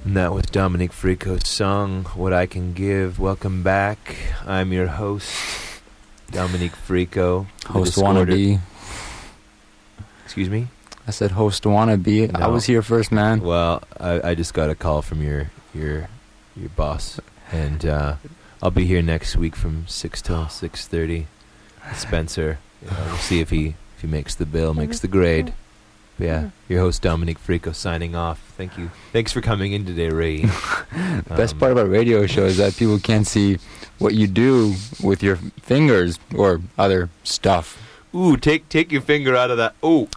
And that was Dominic Frico's song, What I Can Give. Welcome back. I'm your host, Dominic Frico. Host wannabe. Excuse me? I said host wannabe. No. I was here first, man. Well, I just got a call from your boss. And I'll be here next week from 6 till 6:30. Spencer. We'll see if he makes the bill, makes the grade. But yeah, your host Dominic Frico signing off. Thank you. Thanks for coming in today, Ray. The best part about a radio show is that people can't see what you do with your fingers or other stuff. Ooh, take your finger out of that. Ooh,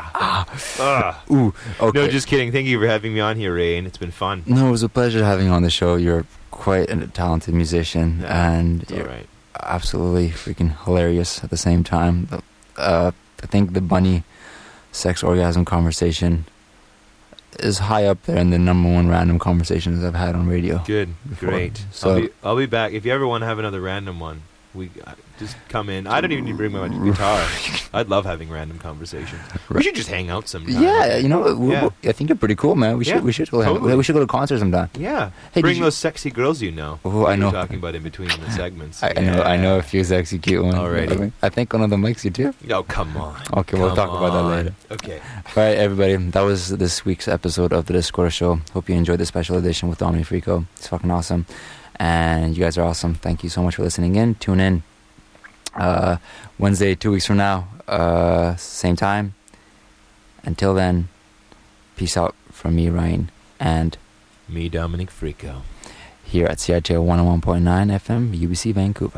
Ooh, okay. No, just kidding. Thank you for having me on here, Ray, and it's been fun. No, it was a pleasure having you on the show. You're quite a talented musician, and you're absolutely freaking hilarious at the same time. I think the bunny sex orgasm conversation is high up there in the number one random conversations I've had on radio. Good, before. great. So I'll be back. If you ever want to have another random one, we just come in. I don't even need to bring my guitar. I'd love having random conversations. We should just hang out sometime. Yeah, you know, I think you're pretty cool, man. We should go totally. we should go to concerts sometime. Yeah. Hey, bring those sexy girls you know. Oh, I know. We're talking about in between the segments. I know a few sexy cute ones. Alrighty. I think one of them likes you too. Oh, come on. Okay, we'll talk about that later. Okay. All right, everybody. That was this week's episode of the Discord Show. Hope you enjoyed the special edition with Dominic Frico. It's fucking awesome. And you guys are awesome. Thank you so much for listening in. Tune in Wednesday, 2 weeks from now, same time. Until then, peace out from me, Ryan, and me, Dominic Frico, here at CITR 101.9 FM, UBC Vancouver.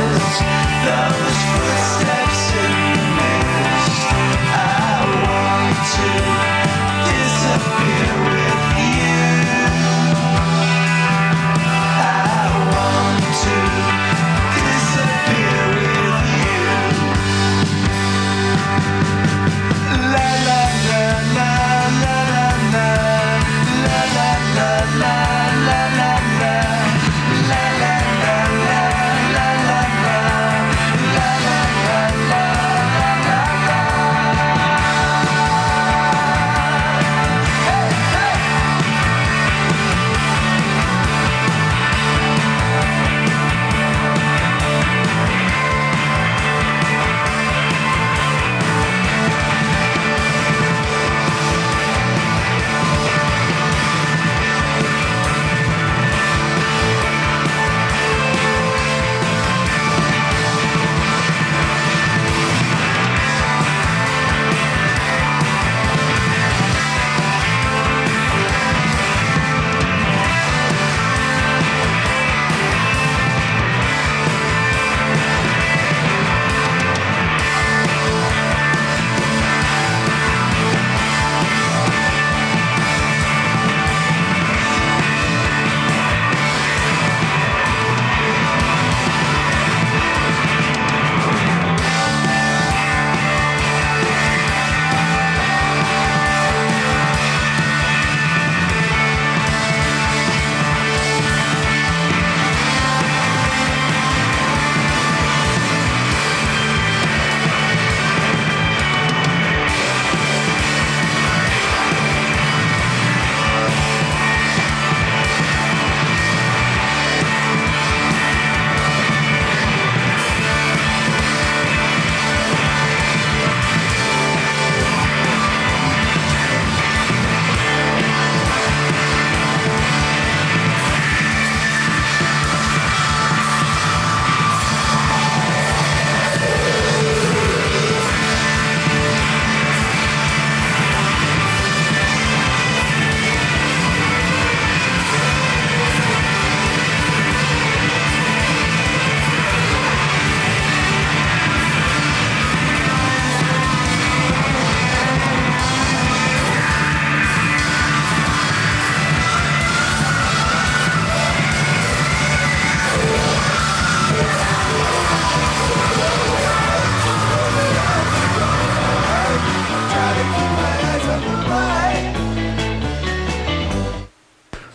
Those footsteps in the mist. I want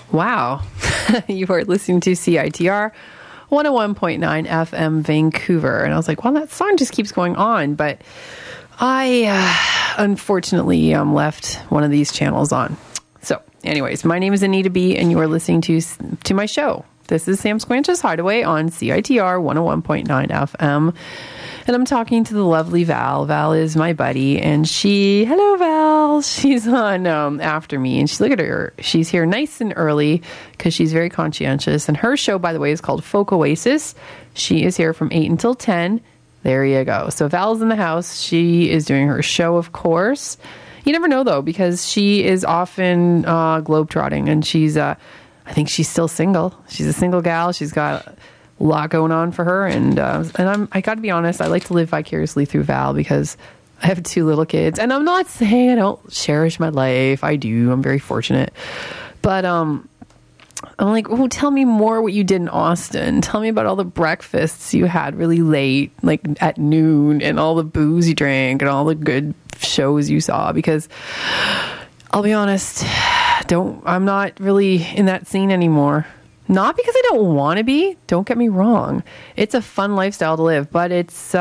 Wow. You are listening to CITR 101.9 FM Vancouver. And I was like, well, that song just keeps going on. But I unfortunately left one of these channels on. So anyways, my name is Anita B. and you are listening to my show. This is Sam Squanch's Hideaway on CITR 101.9 FM. And I'm talking to the lovely Val. Val is my buddy, and hello Val, she's on after me, and look at her. She's here nice and early because she's very conscientious. And her show, by the way, is called Folk Oasis. She is here from 8 until 10. There you go. So Val's in the house. She is doing her show, of course. You never know, though, because she is often globetrotting, and I think she's still single. She's a single gal. She's got a lot going on for her, and I got to be honest, I like to live vicariously through Val because I have 2 little kids, and I'm not saying I don't cherish my life. I do. I'm very fortunate, but I'm like, oh, tell me more what you did in Austin. Tell me about all the breakfasts you had really late, like at noon, and all the booze you drank, and all the good shows you saw. Because I'll be honest, I'm not really in that scene anymore. Not because I don't want to be. Don't get me wrong. It's a fun lifestyle to live, but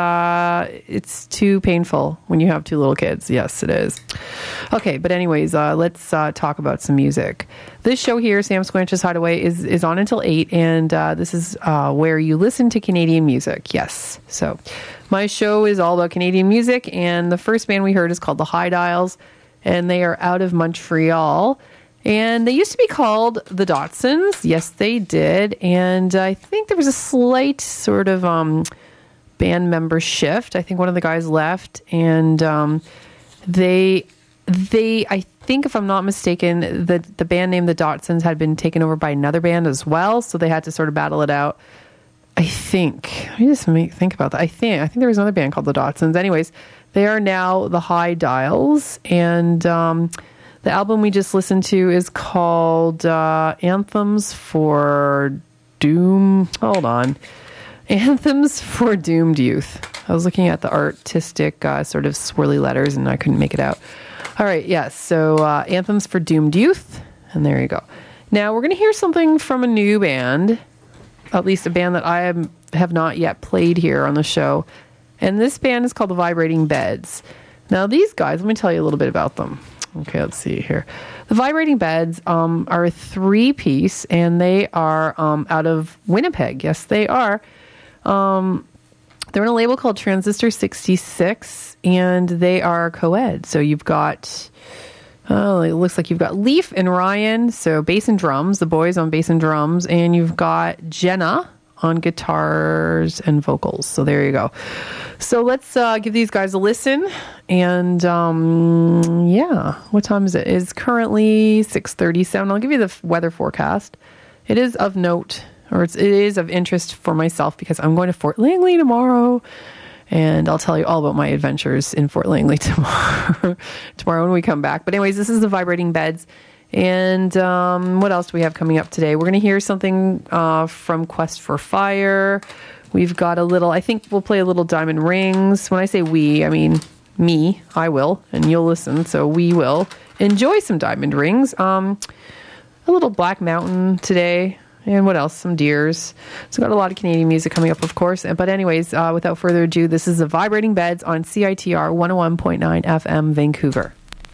it's too painful when you have 2 little kids. Yes, it is. Okay, but anyways, let's talk about some music. This show here, Sam Squanch's Hideaway, is on until 8, and this is where you listen to Canadian music. Yes. So my show is all about Canadian music, and the first band we heard is called the High Dials, and they are out of Montreal. And they used to be called the Dotsons. Yes, they did. And I think there was a slight sort of band member shift. I think one of the guys left. And they I think, if I'm not mistaken, the band name the Dotsons had been taken over by another band as well. So they had to sort of battle it out. I think. Let me just think about that. I think there was another band called the Dotsons. Anyways, they are now the High Dials. And the album we just listened to is called Anthems for Doom. Hold on. Anthems for Doomed Youth. I was looking at the artistic sort of swirly letters and I couldn't make it out. All right, yes. So Anthems for Doomed Youth. And there you go. Now we're going to hear something from a new band, at least a band that I have not yet played here on the show. And this band is called the Vibrating Beds. Now these guys, let me tell you a little bit about them. Okay, let's see here. The Vibrating Beds are a 3-piece, and they are out of Winnipeg. Yes, they are. They're in a label called Transistor 66, and they are co-ed. So you've got, it looks like you've got Leaf and Ryan, so bass and drums, the boys on bass and drums, and you've got Jenna on guitars and vocals. So there you go. So let's give these guys a listen. And what time is it? It's currently 6:37. I'll give you the weather forecast. It is of note, or it is of interest for myself because I'm going to Fort Langley tomorrow. And I'll tell you all about my adventures in Fort Langley tomorrow when we come back. But anyways, this is the Vibrating Beds. And what else do we have coming up today? We're going to hear something from Quest for Fire. We've got I think we'll play a little Diamond Rings. When I say we, I mean me. I will, and you'll listen. So we will enjoy some Diamond Rings. A little Black Mountain today. And what else? Some Deers. So got a lot of Canadian music coming up, of course. But anyways, without further ado, this is the Vibrating Beds on CITR 101.9 FM Vancouver.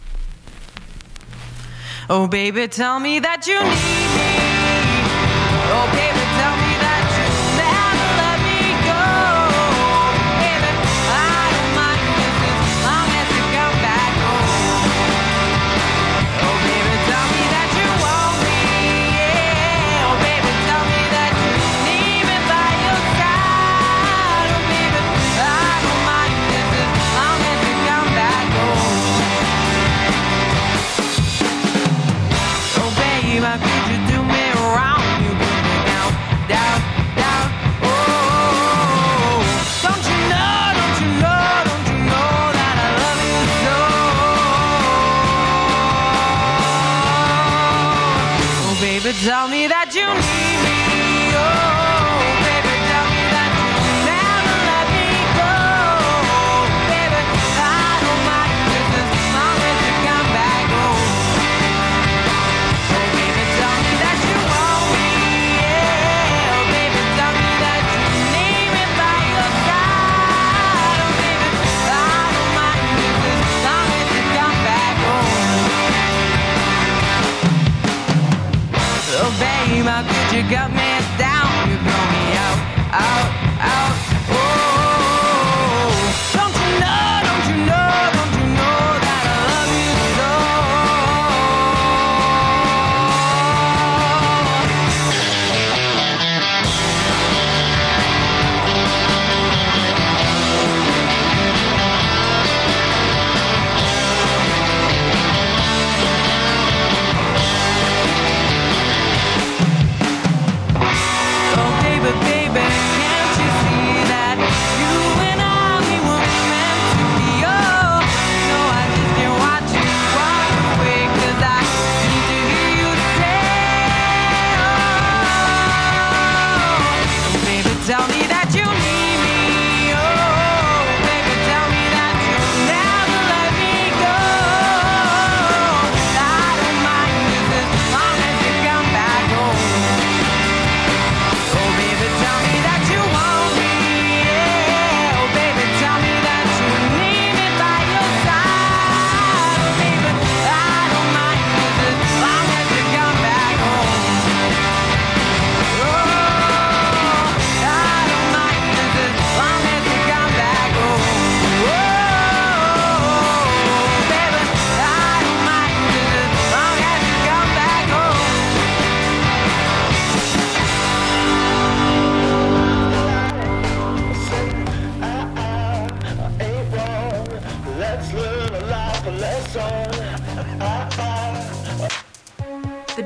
Oh, baby, tell me that you need me. Oh, baby, tell me that you'll never let me go. Baby, I don't mind just as long as you come back home. Oh, baby, tell me that you want me. Yeah. Oh, baby, tell me that you need me by your side. Oh, baby, I don't mind just as long as you come back home. How could you do me wrong? You put me down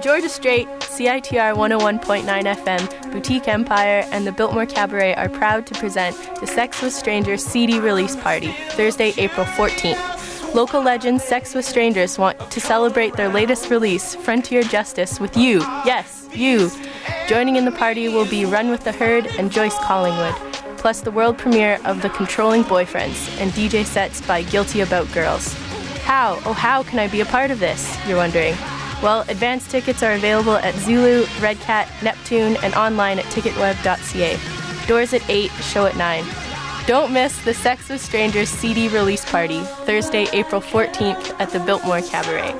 Georgia Strait, CITR 101.9 FM, Boutique Empire, and the Biltmore Cabaret are proud to present the Sex with Strangers CD release party, Thursday, April 14th. Local legends Sex with Strangers want to celebrate their latest release, Frontier Justice, with you. Yes, you. Joining in the party will be Run with the Herd and Joyce Collingwood, plus the world premiere of The Controlling Boyfriends and DJ sets by Guilty About Girls. How can I be a part of this, you're wondering? Well, advance tickets are available at Zulu, Red Cat, Neptune, and online at ticketweb.ca. Doors at 8, show at 9. Don't miss the Sex with Strangers CD release party, Thursday, April 14th at the Biltmore Cabaret.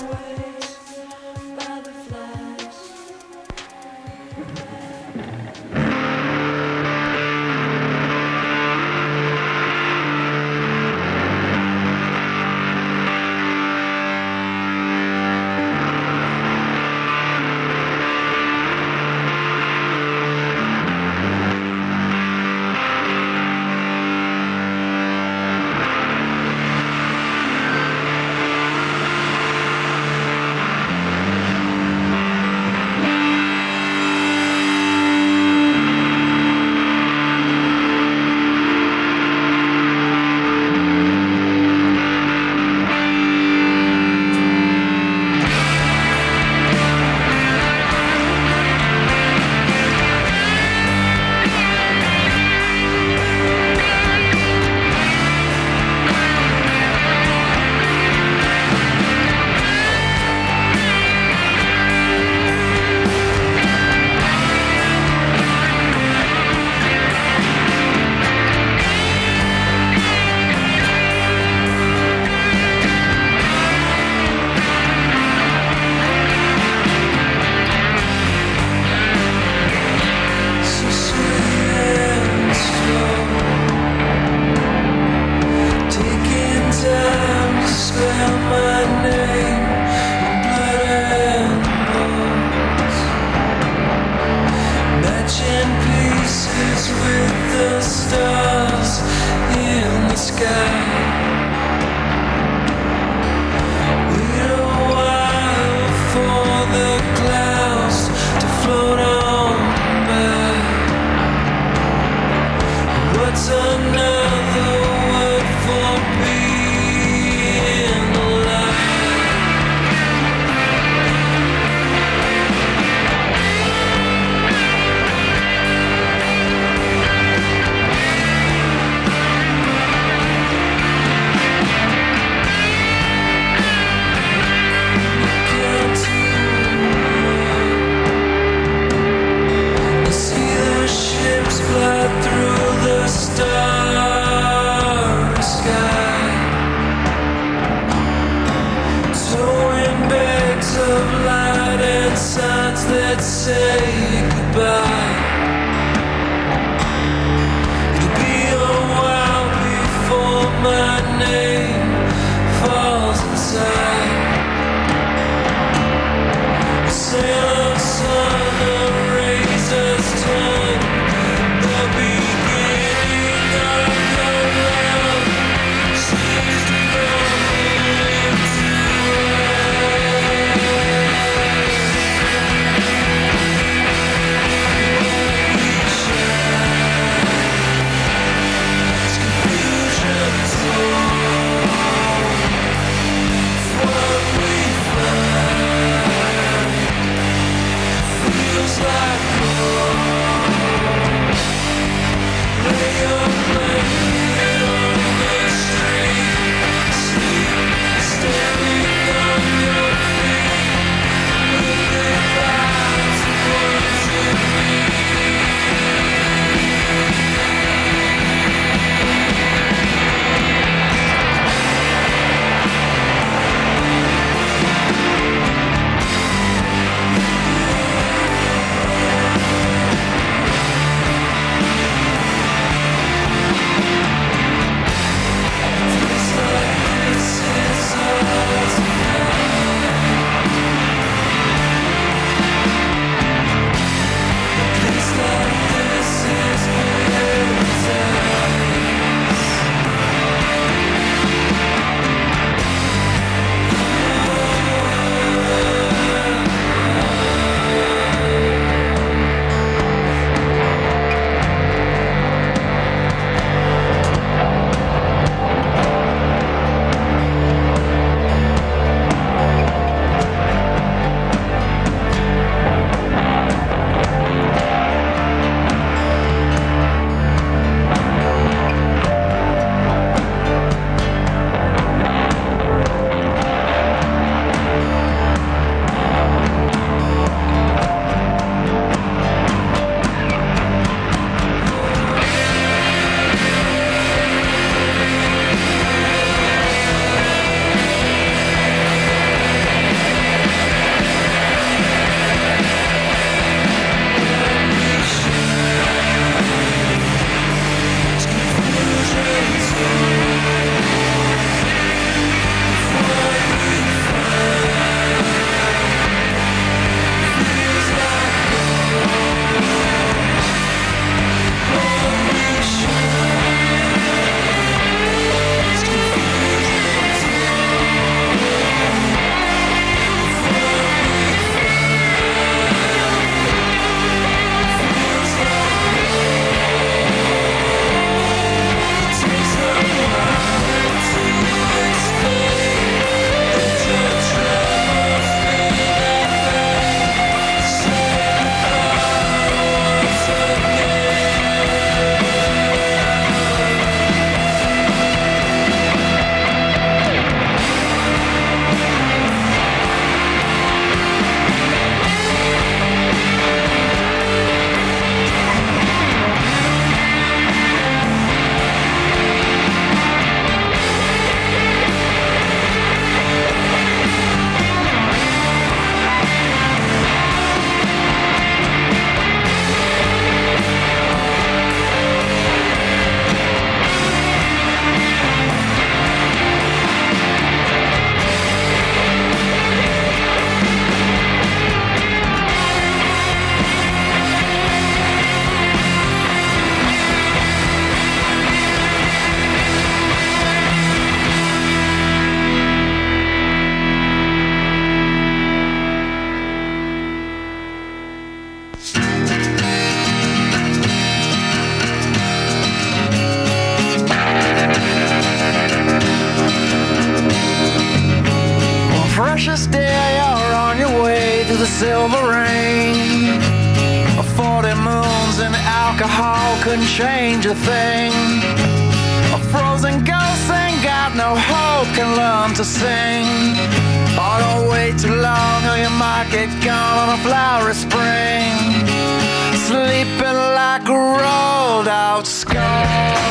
silver rain. 40 moons and alcohol couldn't change a thing. A frozen ghost ain't got no hope, can learn to sing. Oh, don't wait too long or you might get gone on a flowery spring. Sleeping like a rolled out skull.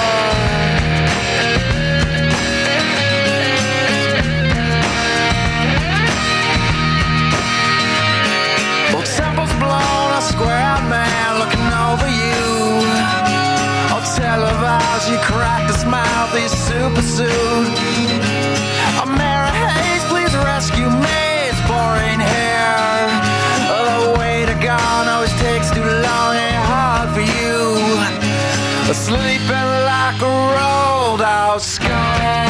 Blown, a square man looking over you. Oh, televised, you cracked his mouth, his super suit. Oh, Mary Hayes, please rescue me, it's boring here. Oh, the way to God always takes too long, ain't hard for you. Sleeping like a rolled out skull.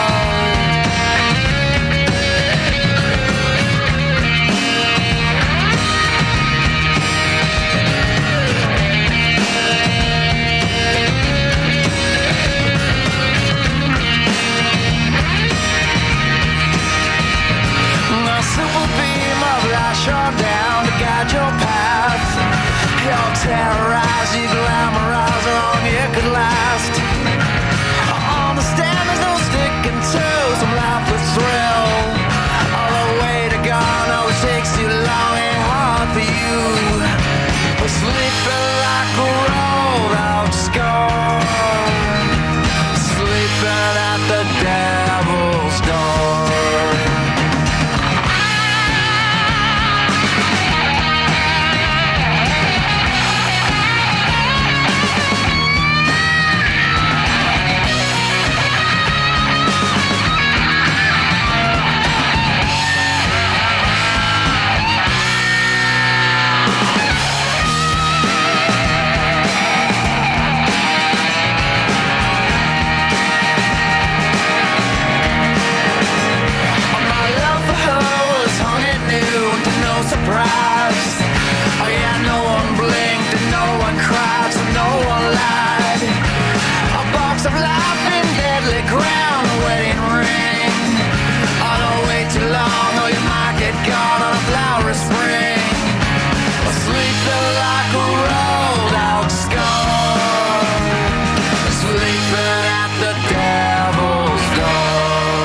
Shut down to guide your path. You'll terrorize, you glamorize how long it could last. I understand there's no sticking to some lifeless thrill. All the way to God always takes too long, ain't hard for you. We're sleeping like a rolled out skull. Sleeping at the devil's door. Surprise. Oh yeah, no one blinked and no one cried, so no one lied. A box of laughing, deadly ground, a wedding ring. Oh, don't wait too long or you might get caught on a flowery spring. Sleeping like a rolled out skull. Sleeping at the devil's door.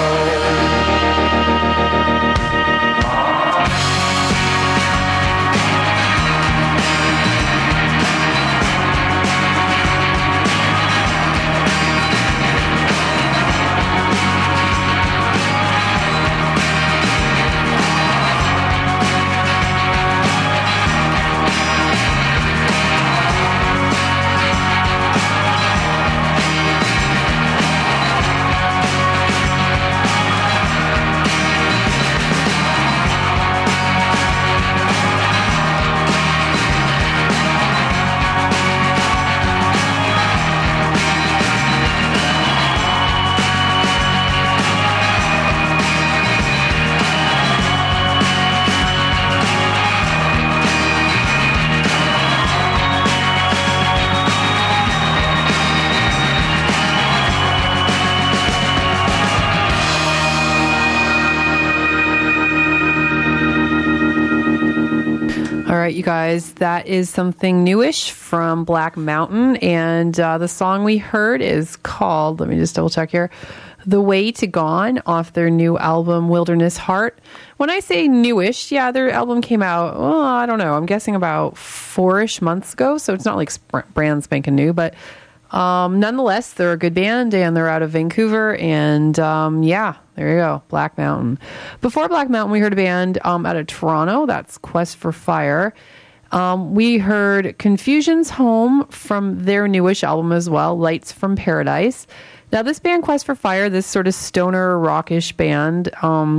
All right, you guys, that is something newish from Black Mountain. And the song we heard is called, let me just double check here, The Way to Gone, off their new album, Wilderness Heart. When I say newish, yeah, their album came out, well, I don't know, I'm guessing about 4-ish months ago. So it's not like brand spanking new, but nonetheless, they're a good band and they're out of Vancouver. And yeah, there you go, Black Mountain. Before Black Mountain, we heard a band out of Toronto. That's Quest for Fire. We heard Confusion's Home from their newish album as well, Lights from Paradise. Now, this band, Quest for Fire, this sort of stoner rockish band,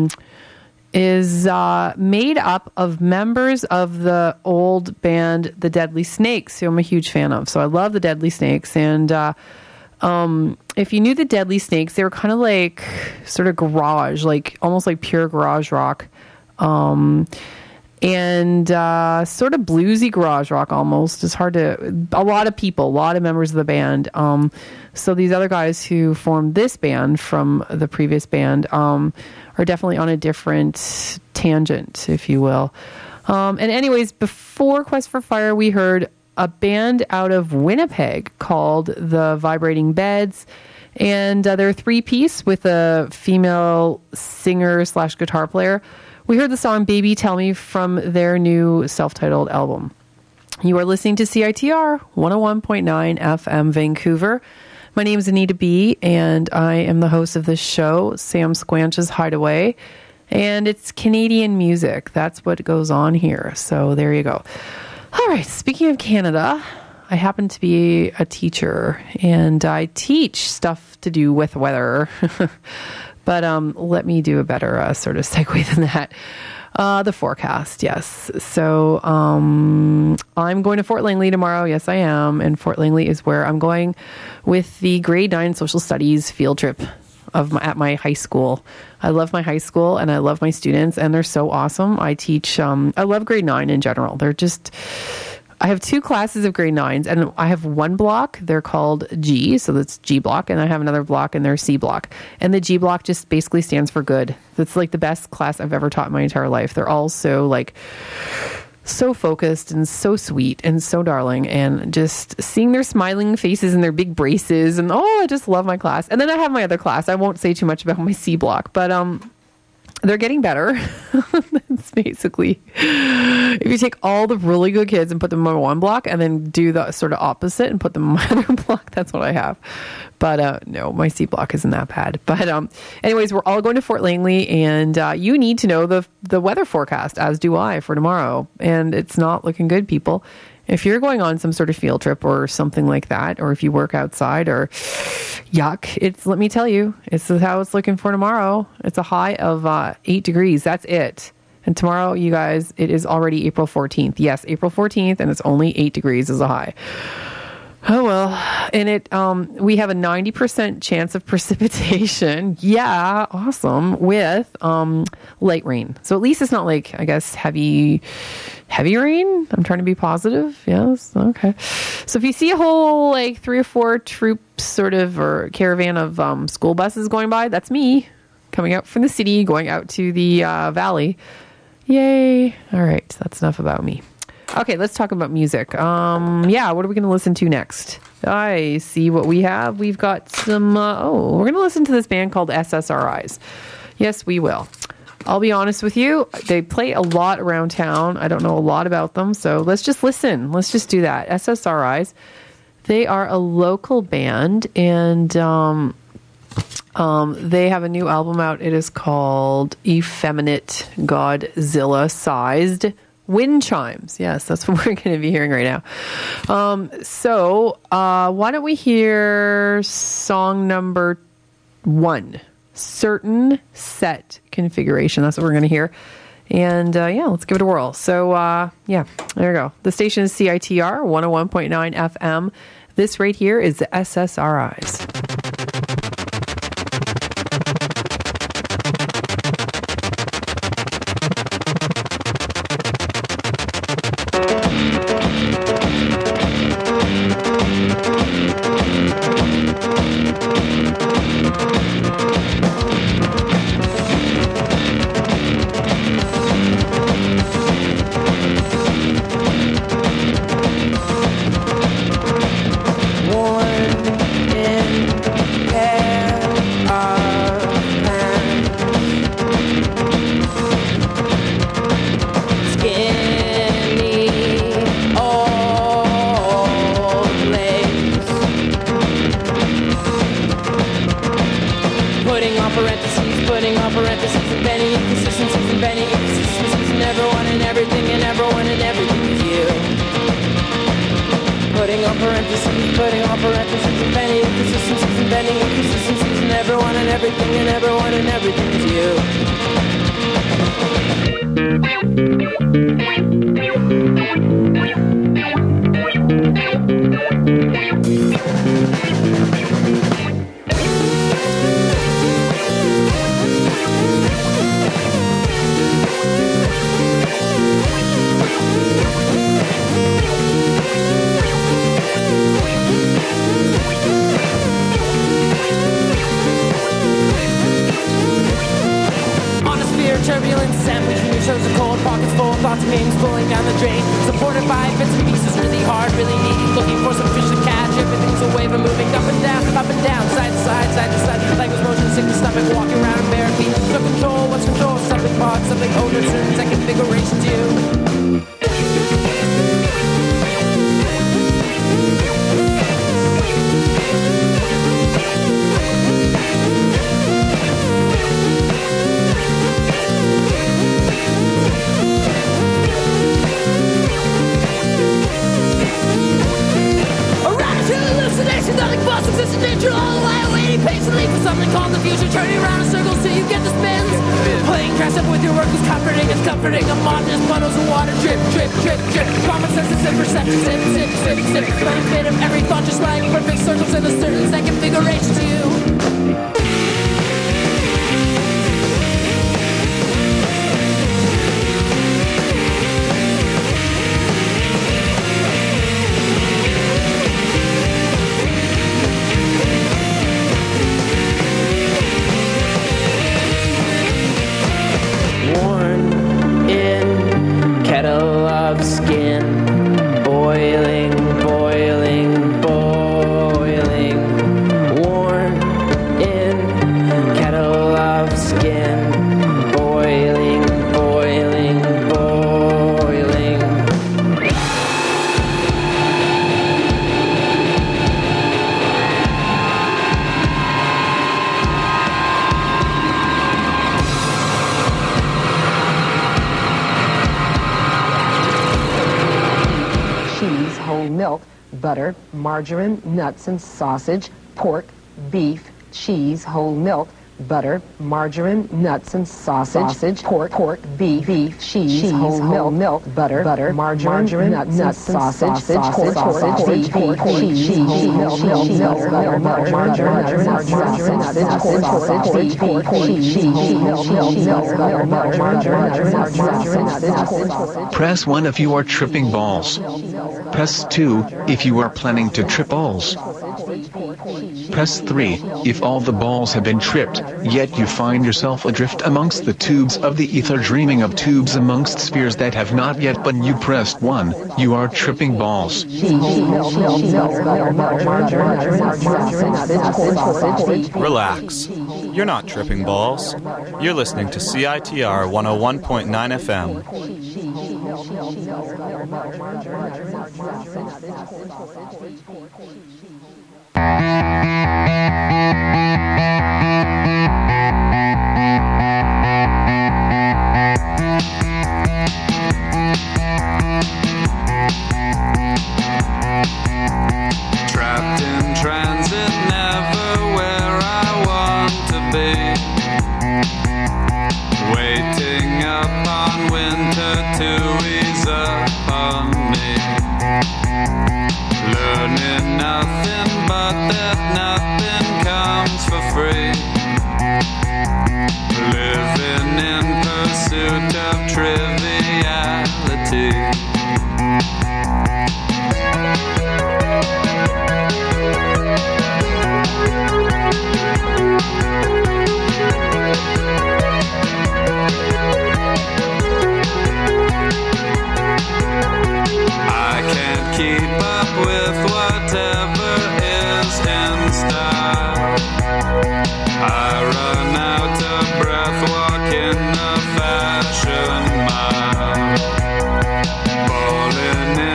is made up of members of the old band, The Deadly Snakes, who I'm a huge fan of. So I love The Deadly Snakes. And if you knew The Deadly Snakes, they were kind of like sort of garage, like almost like pure garage rock. And sort of bluesy garage rock almost. It's hard to... A lot of people, a lot of members of the band. So these other guys who formed this band from the previous band are definitely on a different tangent, if you will. And anyways, before Quest for Fire, we heard a band out of Winnipeg called the Vibrating Beds. And they're a 3-piece with a female singer / guitar player. We heard the song Baby Tell Me from their new self-titled album. You are listening to CITR 101.9 FM Vancouver. My name is Anita B., and I am the host of this show, Sam Squanch's Hideaway. And it's Canadian music. That's what goes on here. So there you go. All right, speaking of Canada, I happen to be a teacher, and I teach stuff to do with weather. But let me do a better sort of segue than that. The forecast, yes. So I'm going to Fort Langley tomorrow. Yes, I am. And Fort Langley is where I'm going with the grade 9 social studies field trip at my high school. I love my high school and I love my students, and they're so awesome. I teach, I love grade 9 in general. I have 2 classes of grade 9s, and I have one block. They're called G, so that's G block, and I have another block, and they're C block. And the G block just basically stands for good. It's like the best class I've ever taught in my entire life. They're all so focused and so sweet and so darling, and just seeing their smiling faces and their big braces, and I just love my class. And then I have my other class. I won't say too much about my C block, but they're getting better. It's basically, if you take all the really good kids and put them on one block and then do the sort of opposite and put them on my other block, that's what I have. But no, my C block isn't that bad. But anyways, we're all going to Fort Langley, and you need to know the weather forecast, as do I, for tomorrow. And it's not looking good, people. If you're going on some sort of field trip or something like that, or if you work outside, or yuck, let me tell you, it's how it's looking for tomorrow. It's a high of 8 degrees. That's it. And tomorrow, you guys, it is already April 14th. Yes, April 14th, and it's only 8 degrees as a high. Oh, well. And we have a 90% chance of precipitation. Yeah, awesome. With light rain. So at least it's not like, I guess, heavy rain. I'm trying to be positive. Yes. Okay. So if you see a whole 3 or 4 troops sort of, or caravan of school buses going by, that's me coming out from the city, going out to the valley. Yay. All right. That's enough about me. Okay, let's talk about music. What are we going to listen to next? I see what we have. We've got some, we're going to listen to this band called SSRIs. Yes, we will. I'll be honest with you. They play a lot around town. I don't know a lot about them, so let's just listen. Let's just do that. SSRIs. They are a local band, and they have a new album out. It is called Effeminate Godzilla Sized Wind Chimes. Yes, that's what we're going to be hearing right now. So why don't we hear song number 1, Certain Set Configuration. That's what we're going to hear. And let's give it a whirl. So there you go. The station is CITR 101.9 FM. This right here is the SSRIs. Turbulence, sandwich in your toes are cold, pockets full of thoughts and meanings full the wave of moving up and down, side to side, side to side. Language, motion, sickness, stomach, walking around in bare feet. So control, what's control? Something pod, something older, certain that configurations you. Nothing false exists in nature, all the while waiting patiently for something called the future, turning around in circles till you get the spins. Playing dress up with your work is comforting, it's comforting. A monotonous puddles of water, drip, drip, drip, drip. Common sense and perception, sip, sip, sip, sip. Benefit of every thought, just like perfect circles in a certain set configuration to you. Kettle of skin, boiling, boiling, boiling. Worn in kettle of skin, boiling, boiling, boiling. Cheese, whole milk, butter, margarine, nuts and sausage, pork, beef, cheese, whole milk, butter, margarine, nuts and sausage, pork, beef, cheese, whole milk, butter, margarine, nuts and sausage, beef, cheese, Press 1 if you are tripping balls. Press 2 if you are planning to trip balls. Press 3 if all the balls have been tripped, yet you find yourself adrift amongst the tubes of the ether, dreaming of tubes amongst spheres that have not yet, but you pressed 1, you are tripping balls. Relax. You're not tripping balls. You're listening to CITR 101.9 FM. Trapped in transit, never where I want to be. Waiting upon winter to ease upon me. Learning nothing but that nothing comes for free. Living in pursuit of triviality. I can't keep up with whatever is in style. I run out of breath walking a fashion mile. Falling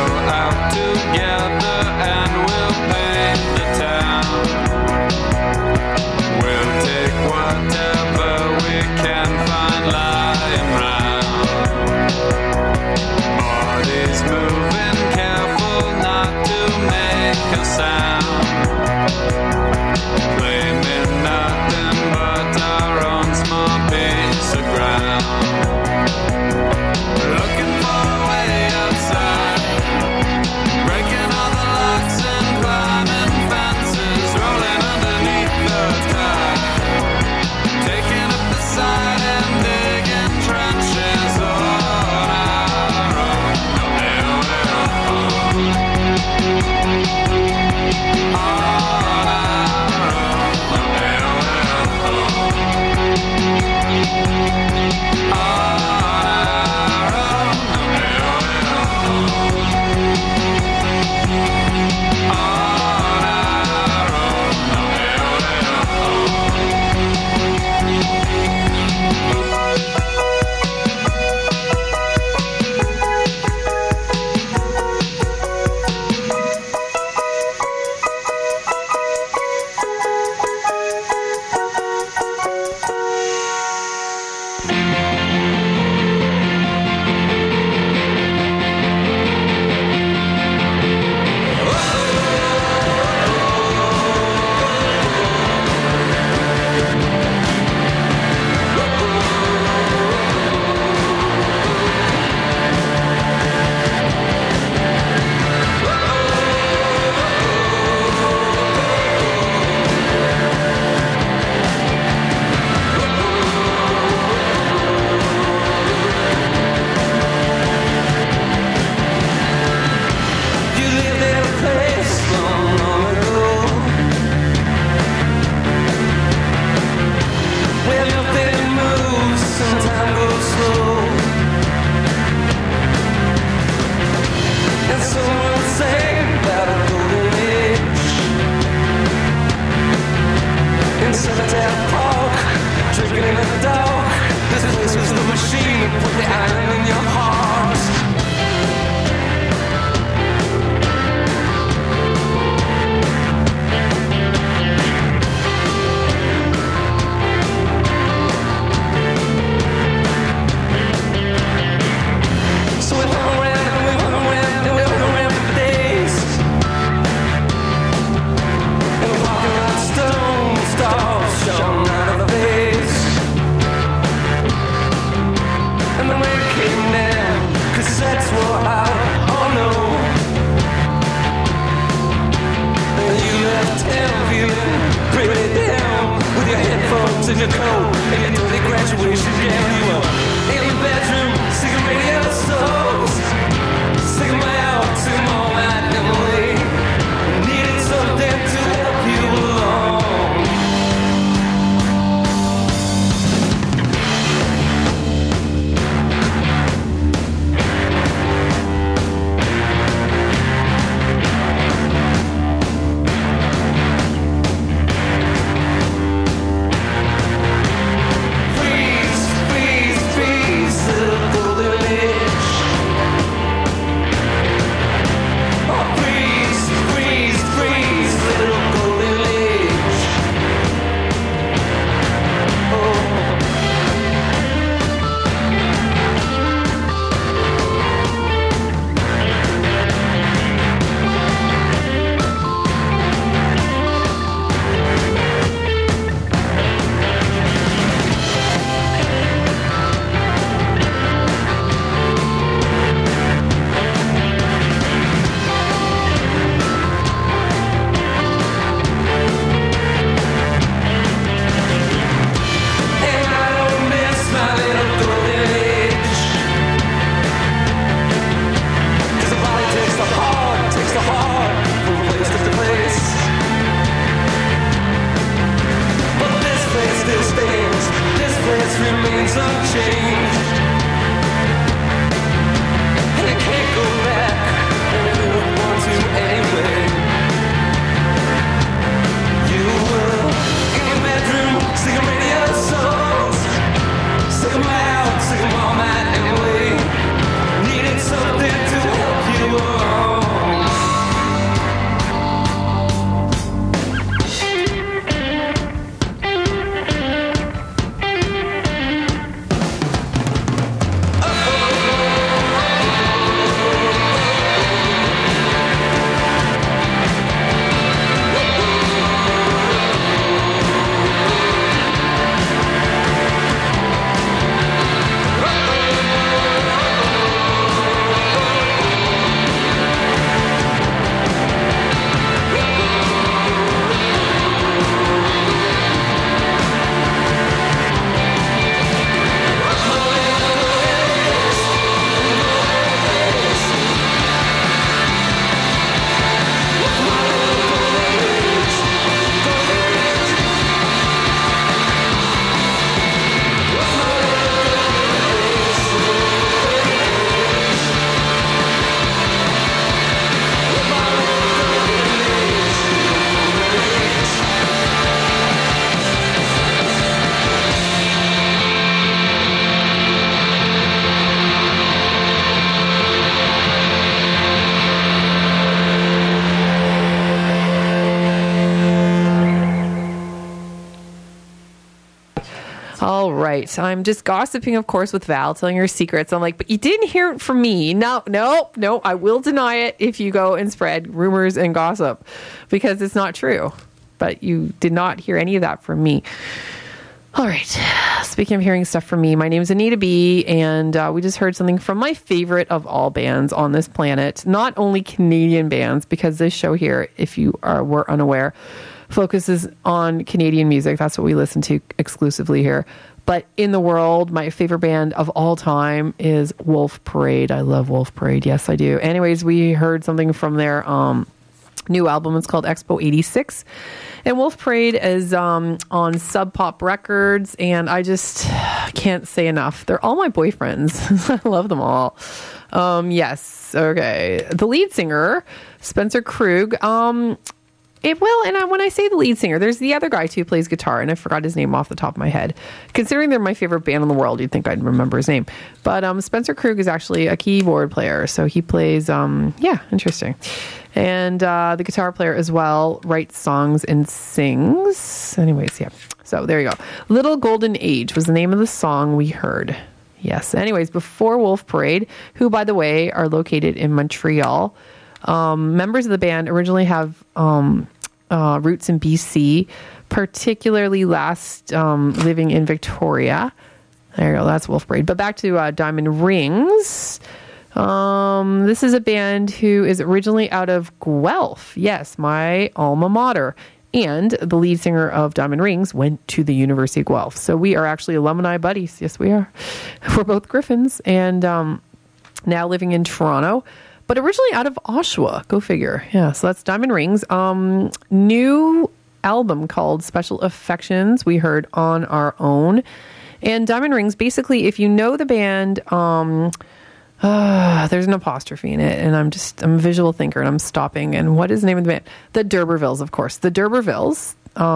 out together and we'll paint the town. We'll take whatever we can find lying round. Bodies moving, careful not to make a sound. Claiming nothing but our own small piece of ground. Looking for a way outside, breaking all the locks and climbing fences, rolling underneath the tide, taking up the side and digging trenches on our own. Please right. I'm just gossiping, of course, with Val, telling her secrets. I'm like, but you didn't hear it from me. No, I will deny it if you go and spread rumors and gossip because it's not true. But you did not hear any of that from me. All right. Speaking of hearing stuff from me, my name is Anita B, and we just heard something from my favorite of all bands on this planet. Not only Canadian bands, because this show here, if you were unaware, focuses on Canadian music. That's what we listen to exclusively here. But in the world, my favorite band of all time is Wolf Parade. I love Wolf Parade. Yes, I do. Anyways, we heard something from their new album. It's called Expo 86. And Wolf Parade is on Sub Pop Records, and I just can't say enough. They're all my boyfriends. I love them all. Yes, okay. The lead singer, Spencer Krug, when I say the lead singer, there's the other guy too who plays guitar, and I forgot his name off the top of my head. Considering they're my favorite band in the world, you'd think I'd remember his name. But Spencer Krug is actually a keyboard player, so he plays, interesting. And the guitar player as well writes songs and sings. Anyways, yeah. So there you go. Little Golden Age was the name of the song we heard. Yes. Anyways, before Wolf Parade, who, by the way, are located in Montreal, members of the band originally have roots in BC, particularly last living in Victoria. There you go. That's Wolf Parade. But back to Diamond Rings. This is a band who is originally out of Guelph. Yes, my alma mater. And the lead singer of Diamond Rings went to the University of Guelph. So we are actually alumni buddies. Yes, we are. We're both Griffins. And now living in Toronto. But originally out of Oshawa. Go figure. Yeah, so that's Diamond Rings. New album called Special Affections we heard on our own. And Diamond Rings, basically, if you know the band... there's an apostrophe in it, and I'm a visual thinker, and I'm stopping. And what is the name of the band? The D'Urbervilles, of course. The D'Urbervilles.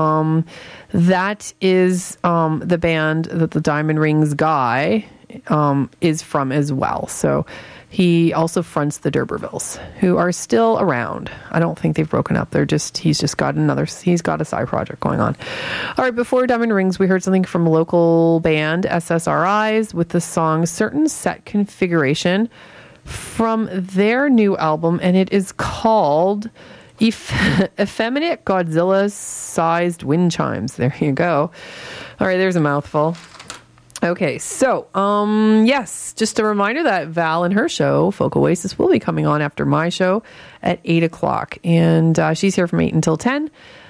That is the band that the Diamond Rings guy is from as well. So he also fronts the D'Urbervilles, who are still around. I don't think they've broken up. He's got a side project going on. All right, before Diamond Rings, we heard something from a local band, SSRIs, with the song Certain Set Configuration from their new album, and it is called Effeminate Godzilla-Sized Wind Chimes. There you go. All right, there's a mouthful. Okay, so, yes, just a reminder that Val and her show, Folk Oasis, will be coming on after my show at 8 o'clock. And she's here from 8 until 10.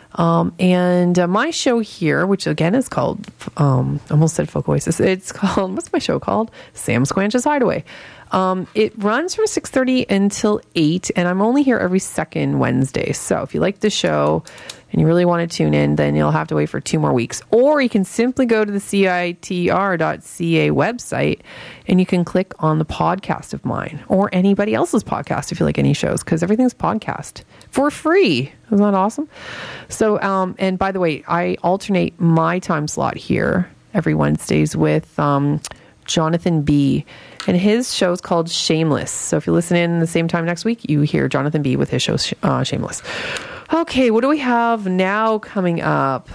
And my show here, which again is called, almost said Folk Oasis, it's called, what's my show called? Sam Squanch's Hideaway. It runs from 6:30 until 8, and I'm only here every second Wednesday. So if you like the show and you really want to tune in, then you'll have to wait for 2 more weeks. Or you can simply go to the CITR.ca website and you can click on the podcast of mine or anybody else's podcast if you like any shows, because everything's podcast for free. Isn't that awesome? So, and by the way, I alternate my time slot here every Wednesdays with Jonathan B. And his show is called Shameless. So if you listen in the same time next week, you hear Jonathan B. with his show Shameless. Okay, what do we have now coming up?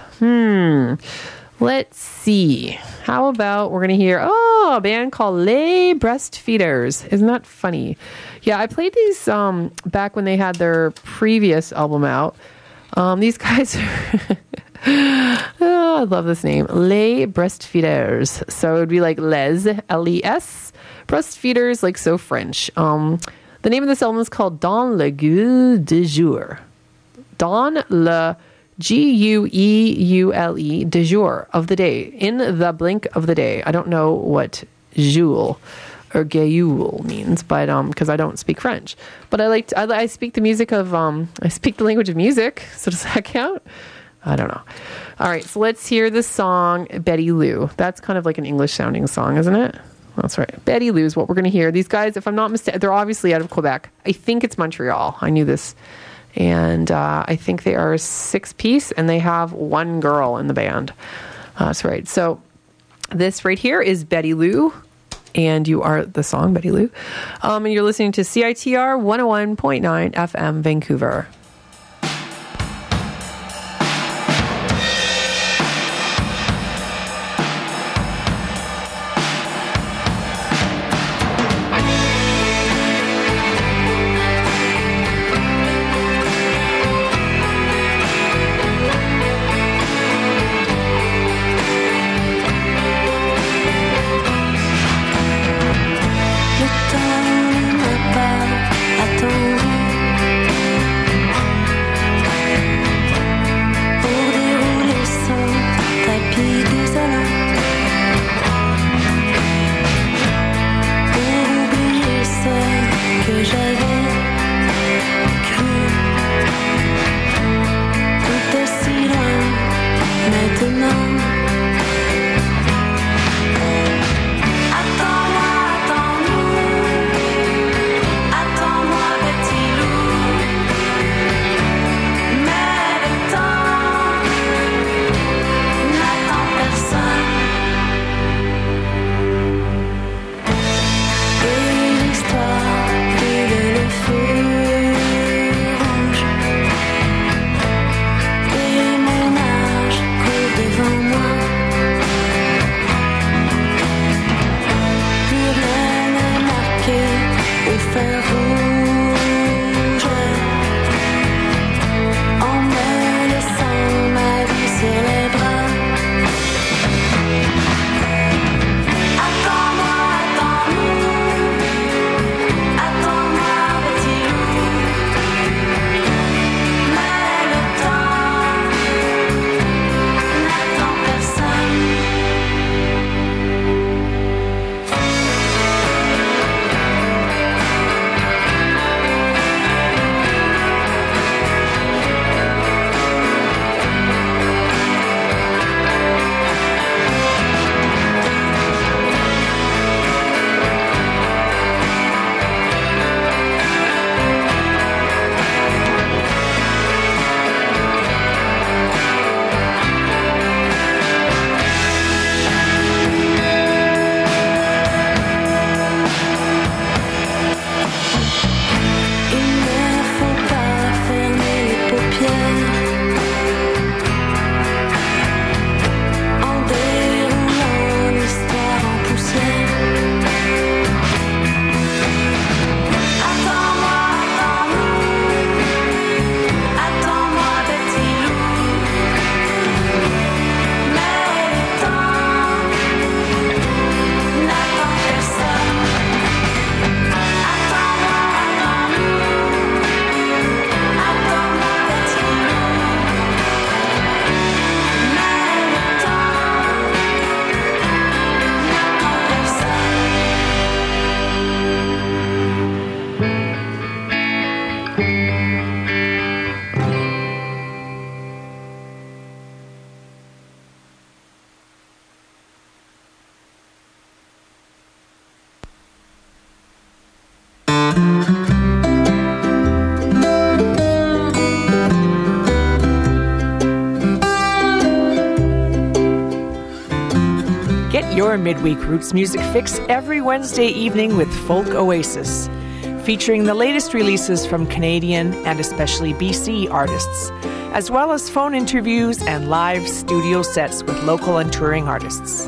Let's see. How about we're going to hear, a band called Les Breastfeeders. Isn't that funny? Yeah, I played these back when they had their previous album out. These guys are... I love this name. Les Breastfeeders. So it would be like Les, L-E-S. Breastfeeders, like so French. The name of this album is called Dans le Gueule de Jour. Dans le G-U-E-U-L-E de jour, of the day. In the blink of the day. I don't know what joule or Gayoule means, but because I don't speak French. But I speak the music of I speak the language of music. So does that count? I don't know. All right, so let's hear the song Betty Lou. That's kind of like an English sounding song, isn't it? That's right. Betty Lou is what we're going to hear. These guys, if I'm not mistaken, they're obviously out of Quebec. I think it's Montreal. I knew this. And I think they are a 6-piece, and they have one girl in the band. That's right. So this right here is Betty Lou, and you are the song Betty Lou. And you're listening to CITR 101.9 FM Vancouver. Get your midweek roots music fix every Wednesday evening with Folk Oasis, featuring the latest releases from Canadian and especially BC artists, as well as phone interviews and live studio sets with local and touring artists.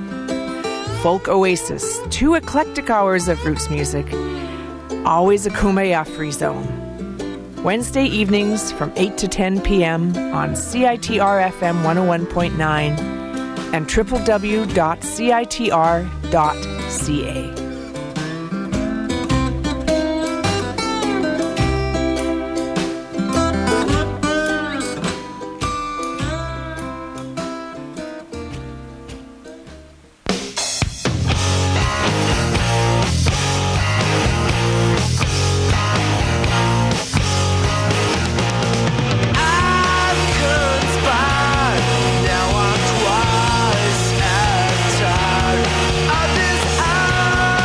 Folk Oasis, 2 eclectic hours of roots music, always a Kumbaya free zone. Wednesday evenings from 8 to 10 p.m. on CITR FM 101.9 and www.citr.ca. Now I'm twice as tired of this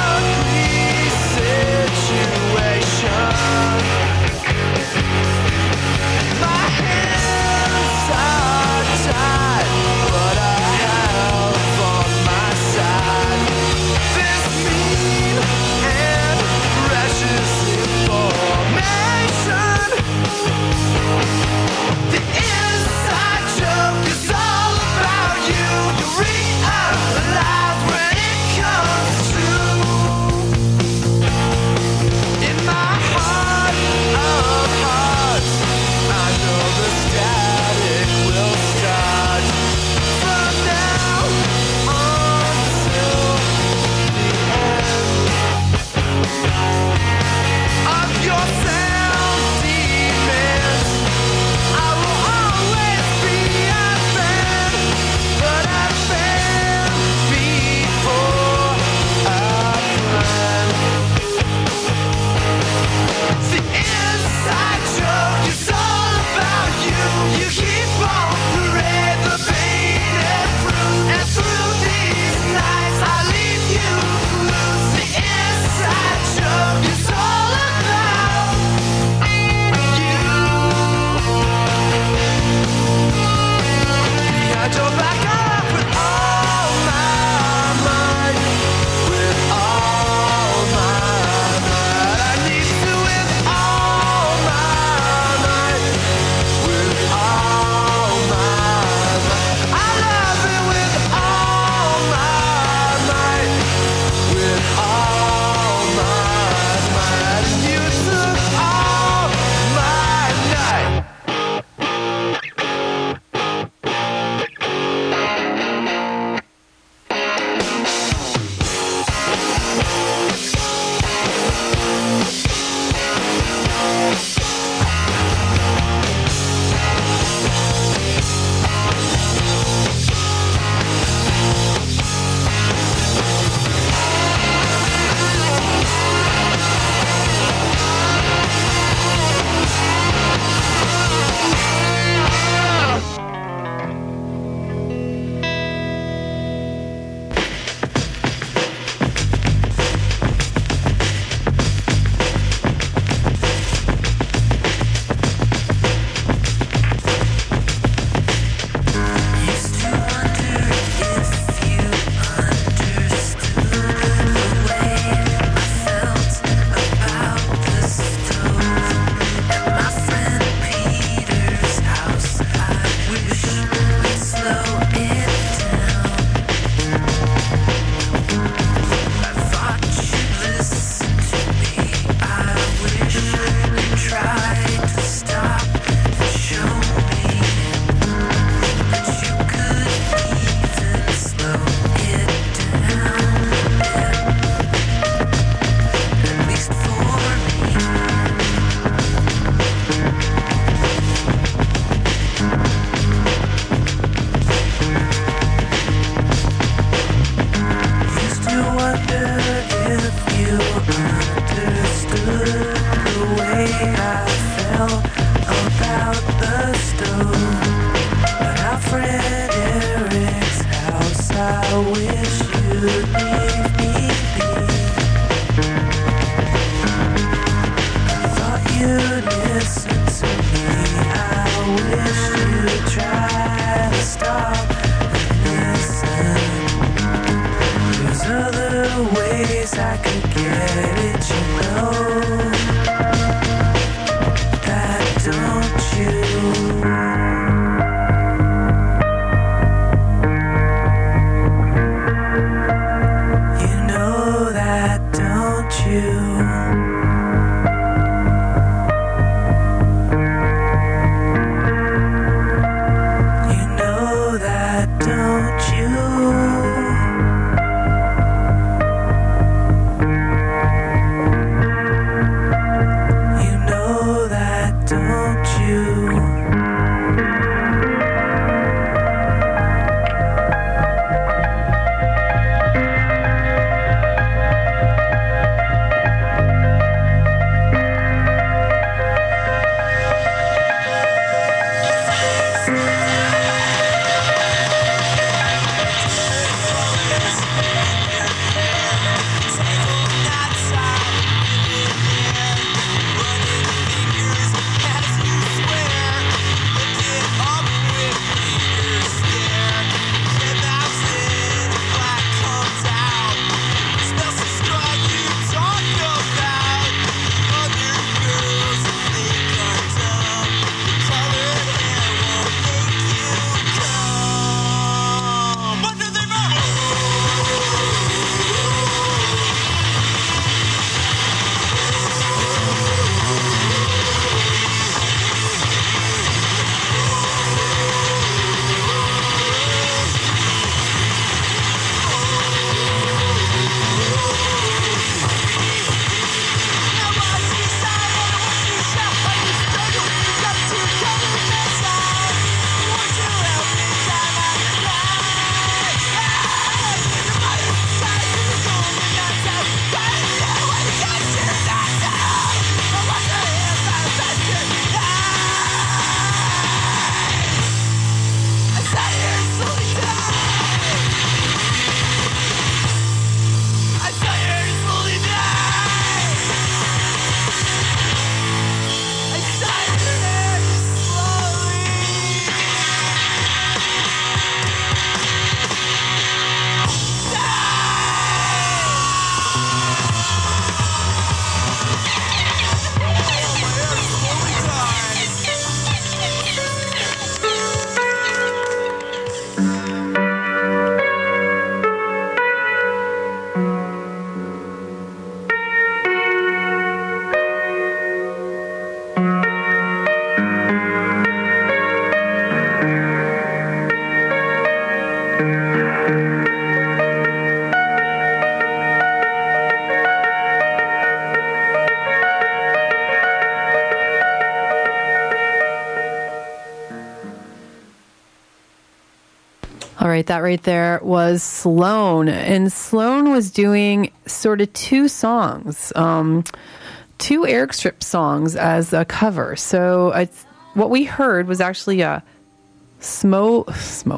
All right, that right there was Sloan. And Sloan was doing sort of two songs, two Eric Strip songs as a cover. So what we heard was actually a what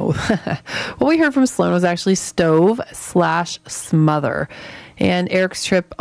we heard from Sloan was actually Stove/Smother. And Eric Strip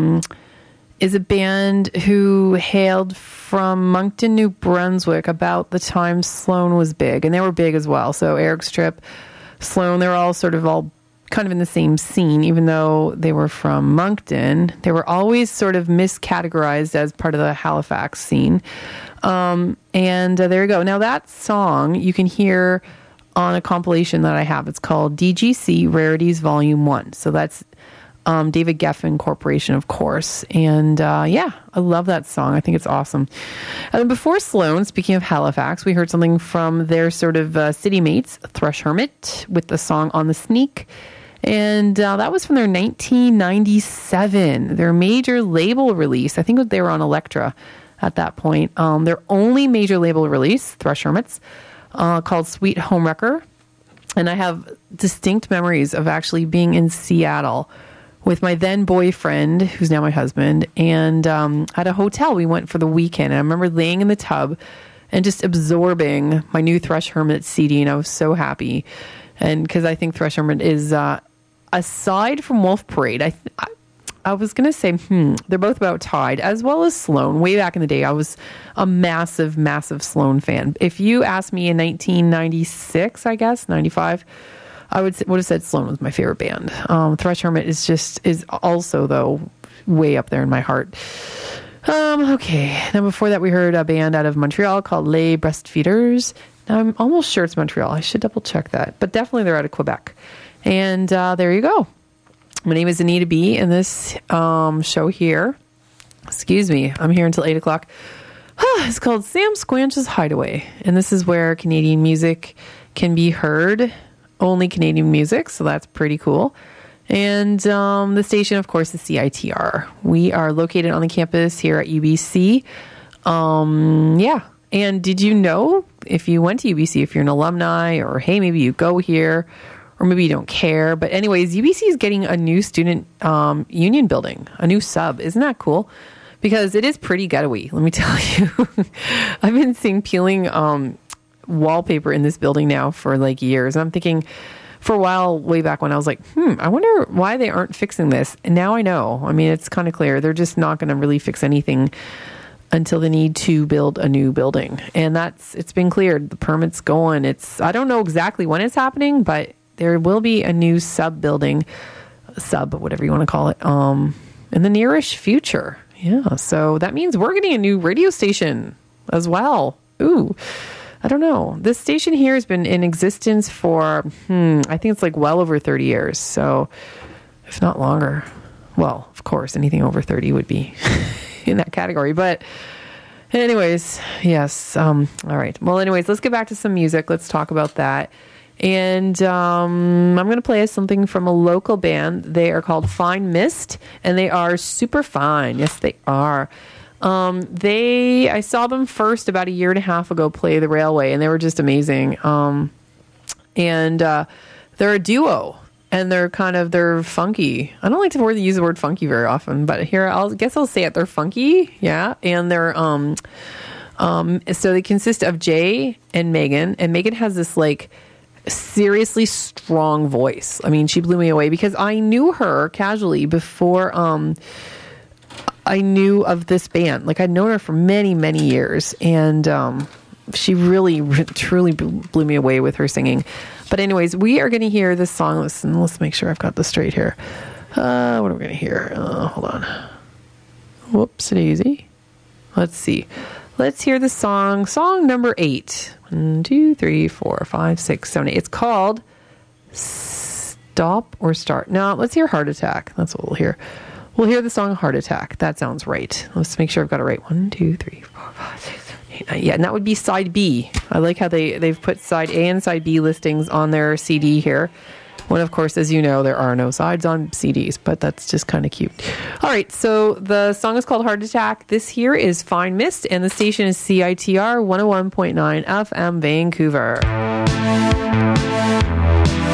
is a band who hailed from Moncton, New Brunswick about the time Sloan was big. And they were big as well. So Eric Strip, Sloan, they were all kind of in the same scene, even though they were from Moncton. They were always sort of miscategorized as part of the Halifax scene. And there you go. Now that song you can hear on a compilation that I have. It's called DGC Rarities Volume 1. So that's David Geffen Corporation, of course. And I love that song. I think it's awesome. And then before Sloan, speaking of Halifax, we heard something from their sort of city mates, Thrush Hermit, with the song On the Sneak. And that was from their 1997, their major label release. I think they were on Elektra at that point. Their only major label release, Thrush Hermits, called Sweet Homewrecker. And I have distinct memories of actually being in Seattle with my then boyfriend, who's now my husband, and at a hotel. We went for the weekend, and I remember laying in the tub and just absorbing my new Thrush Hermit CD, and I was so happy. And because I think Thrush Hermit is, aside from Wolf Parade, I was going to say, they're both about tied, as well as Sloan. Way back in the day, I was a massive, massive Sloan fan. If you asked me in 1996, I guess, 95, I would have said Sloan was my favorite band. Thrush Hermit is also, though, way up there in my heart. Okay. Now, before that, we heard a band out of Montreal called Les Breastfeeders. Now, I'm almost sure it's Montreal. I should double check that. But definitely they're out of Quebec. And there you go. My name is Anita B. And this show here, excuse me, I'm here until 8 o'clock. It's called Sam Squanch's Hideaway. And this is where Canadian music can be heard. Only Canadian music, so that's pretty cool. And the station, of course, is CITR. We are located on the campus here at UBC. And did you know, if you went to UBC, if you're an alumni, or hey, maybe you go here, or maybe you don't care. But anyways, UBC is getting a new student union building, a new sub. Isn't that cool? Because it is pretty ghetto-y, let me tell you. I've been seeing peeling wallpaper in this building now for like years. And I'm thinking for a while, way back when, I was like, I wonder why they aren't fixing this. And now I know. I mean, it's kind of clear. They're just not going to really fix anything until they need to build a new building. And it's been cleared. The permit's going. I don't know exactly when it's happening, but there will be a new whatever you want to call it, in the nearish future. Yeah. So that means we're getting a new radio station as well. Ooh. I don't know. This station here has been in existence for, I think it's like well over 30 years. So if not longer. Well, of course, anything over 30 would be in that category. But anyways, yes. All right. Well, anyways, let's get back to some music. Let's talk about that. And I'm going to play something from a local band. They are called Fine Mist, and they are super fine. Yes, they are. I saw them first about a year and a half ago play the Railway, and they were just amazing. And they're a duo, and they're funky. I don't like to use the word funky very often, but here I'll say it. They're funky, yeah, and they're so they consist of Jay and Megan, and Megan has this like seriously strong voice. I mean, she blew me away because I knew her casually before I knew of this band. Like, I'd known her for many, many years, and she really, truly blew me away with her singing. But anyways, we are going to hear this song. Listen, let's make sure I've got this straight here. What are we going to hear? Hold on. Whoops-a-daisy. Let's see. Let's hear the song number 8. 1, 2, 3, 4, 5, 6, 7, 8. It's called Stop or Start. Now, let's hear Heart Attack. That's what we'll hear. We'll hear the song Heart Attack. That sounds right. Let's make sure I've got it right. 1, 2, 3, 4, 5, 6, 7, 8, 9. Yeah, and that would be side B. I like how they've put side A and side B listings on their CD here. When, of course, as you know, there are no sides on CDs, but that's just kind of cute. All right, so the song is called Heart Attack. This here is Fine Mist, and the station is CITR 101.9 FM Vancouver.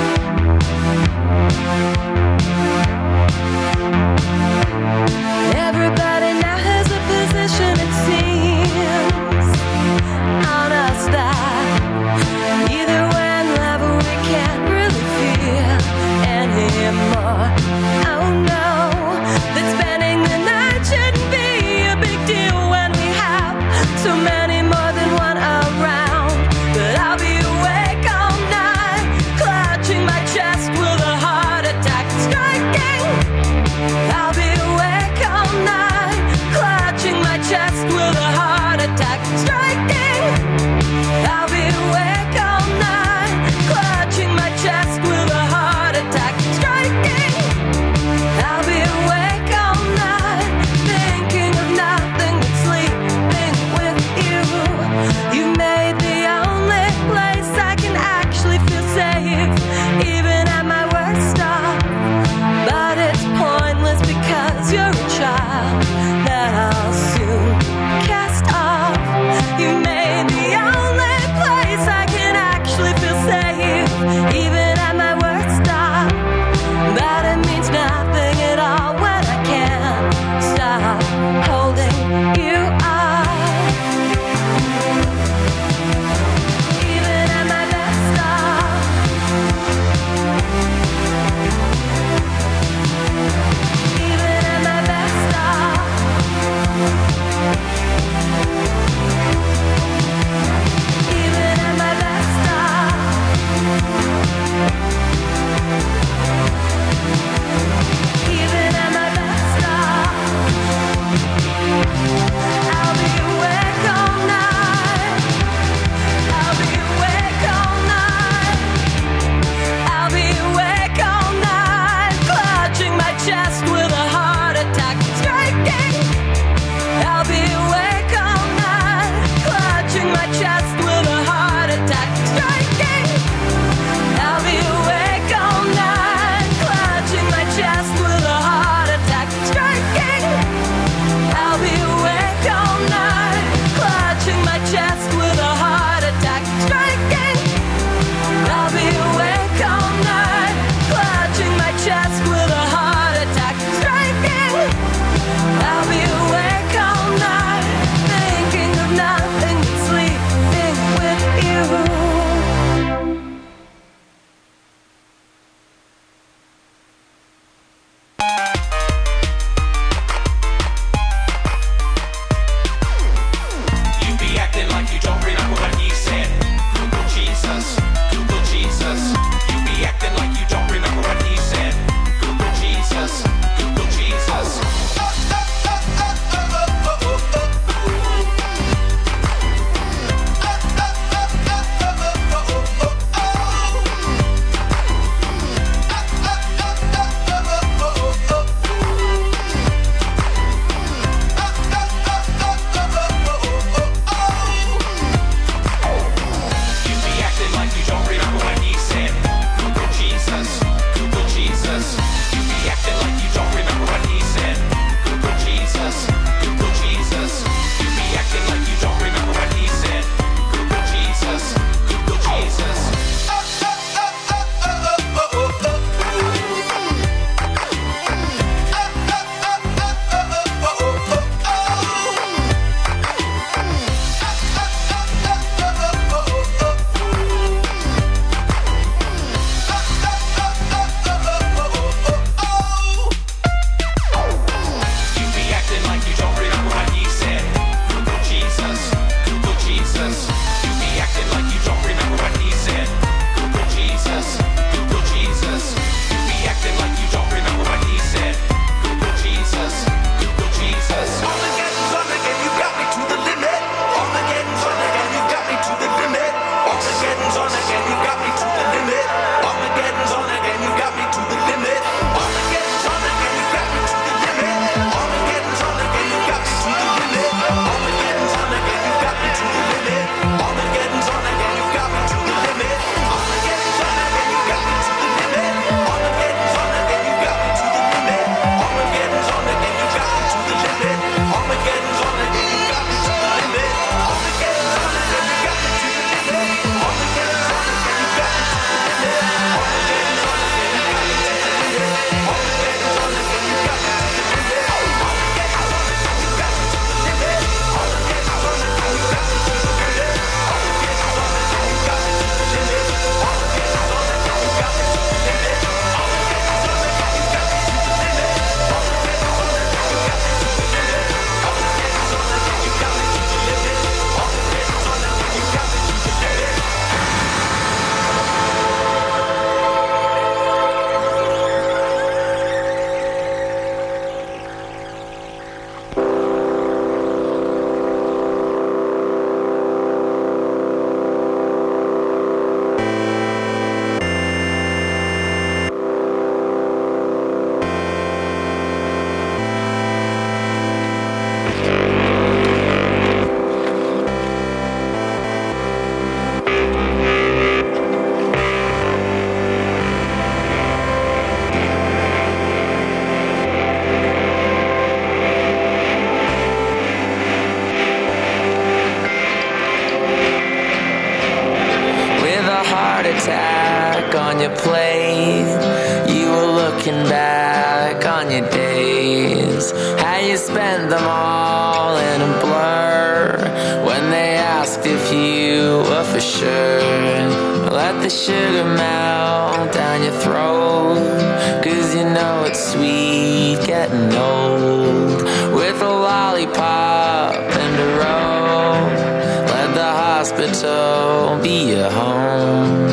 your plate. You were looking back on your days, how you spent them all in a blur. When they asked if you were for sure, let the sugar melt down your throat, 'cause you know it's sweet getting old. With a lollipop and a roll, let the hospital be your home.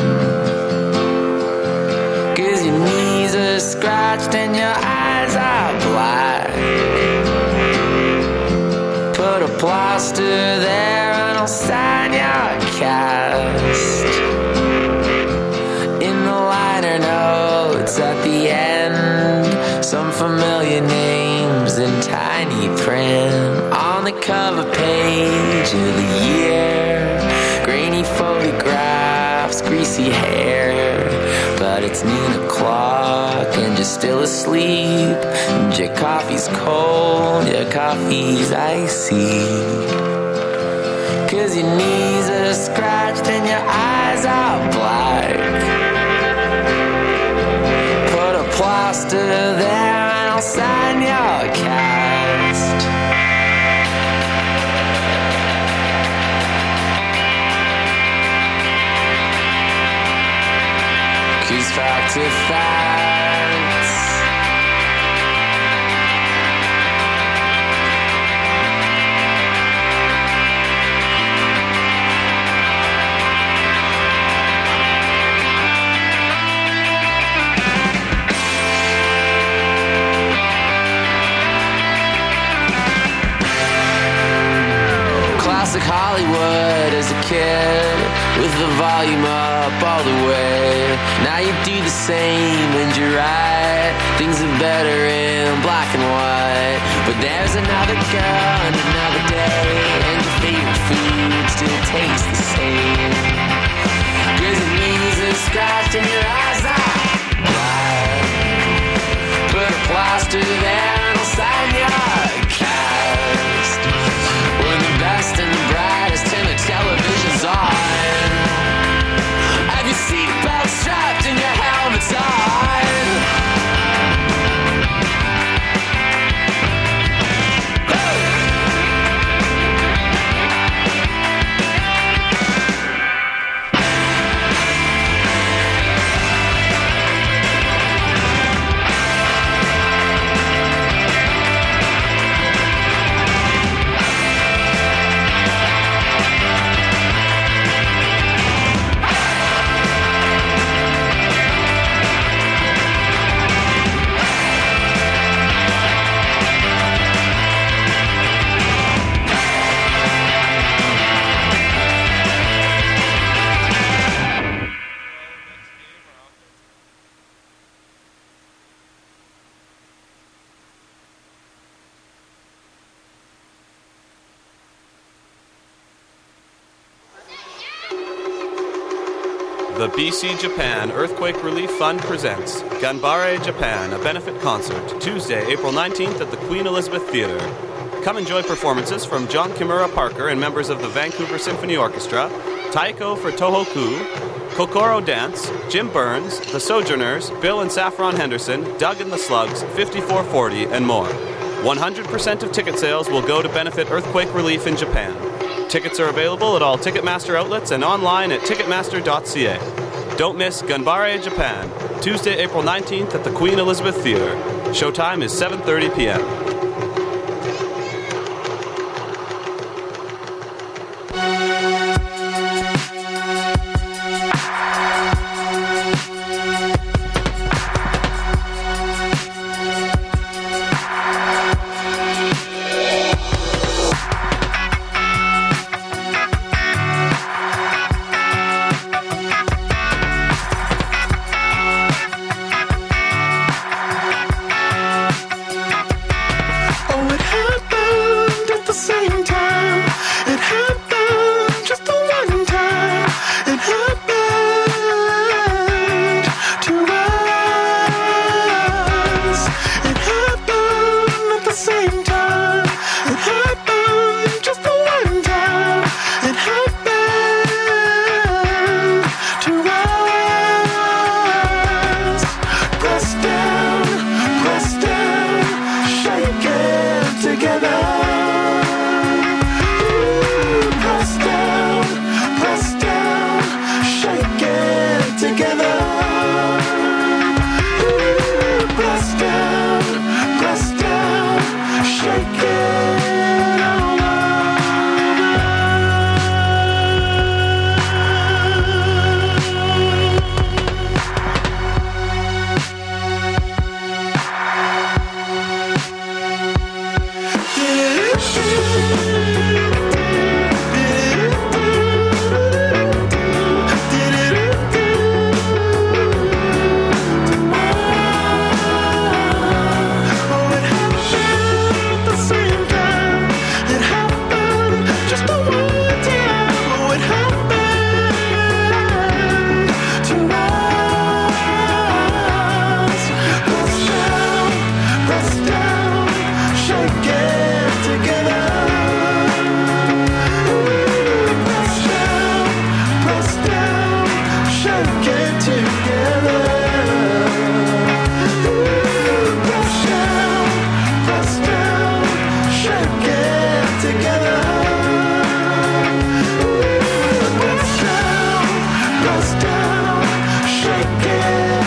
'Cause your knees are scratched and your eyes are black. Put a plaster there and I'll sign your cast. In the liner notes at the end, some familiar names in tiny print. On the cover page of the year, grainy photographs, greasy hair. But it's noon o'clock and you're still asleep, and your coffee's cold, your coffee's icy. 'Cause your knees are scratched and your eyes are black. Put a plaster there and I'll sign your cast. Cause fact to facts, classic Hollywood as a kid, with the volume up all the way. Now you do the same and you're right, things are better in black and white. But there's another girl and another day, and your favorite food still tastes the same. 'Cause your knees are scratched and your eyes are blind. Put a plaster there and I'll sign your cast. When the best and the brightest and the television's on, have your seatbelt strapped and your helmet's on. The BC Japan Earthquake Relief Fund presents Ganbare Japan, a benefit concert, Tuesday, April 19th at the Queen Elizabeth Theatre. Come enjoy performances from John Kimura Parker and members of the Vancouver Symphony Orchestra, Taiko for Tohoku, Kokoro Dance, Jim Burns, The Sojourners, Bill and Saffron Henderson, Doug and the Slugs, 5440, and more. 100% of ticket sales will go to benefit earthquake relief in Japan. Tickets are available at all Ticketmaster outlets and online at ticketmaster.ca. Don't miss Ganbare Japan, Tuesday, April 19th at the Queen Elizabeth Theatre. Showtime is 7:30 p.m. Just the one time what happened to us. Press down, shake it together. Press down, shake it together. Press down, shake it together. Press down, shake it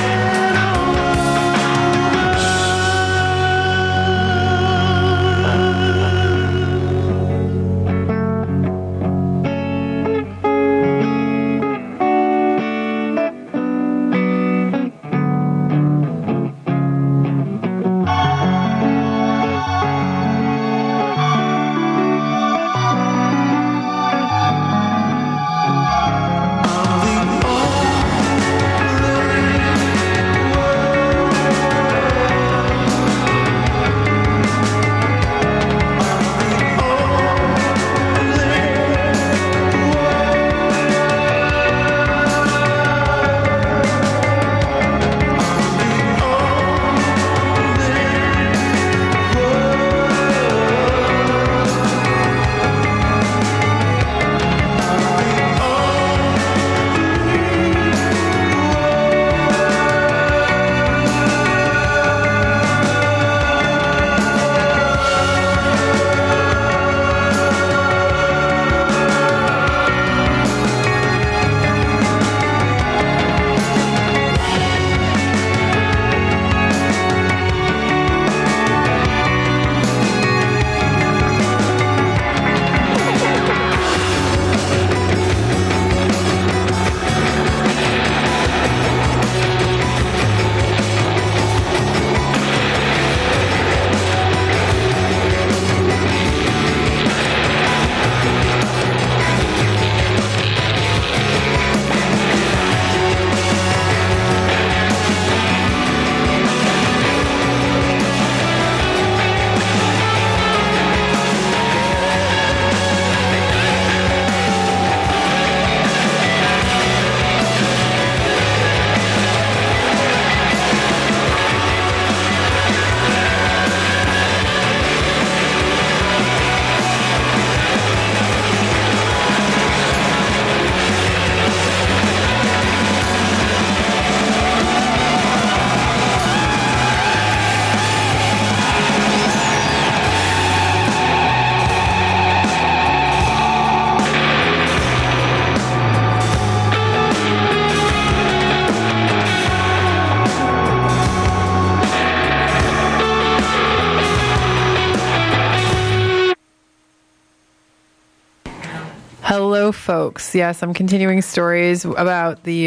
Hello, folks. Yes, I'm continuing stories about the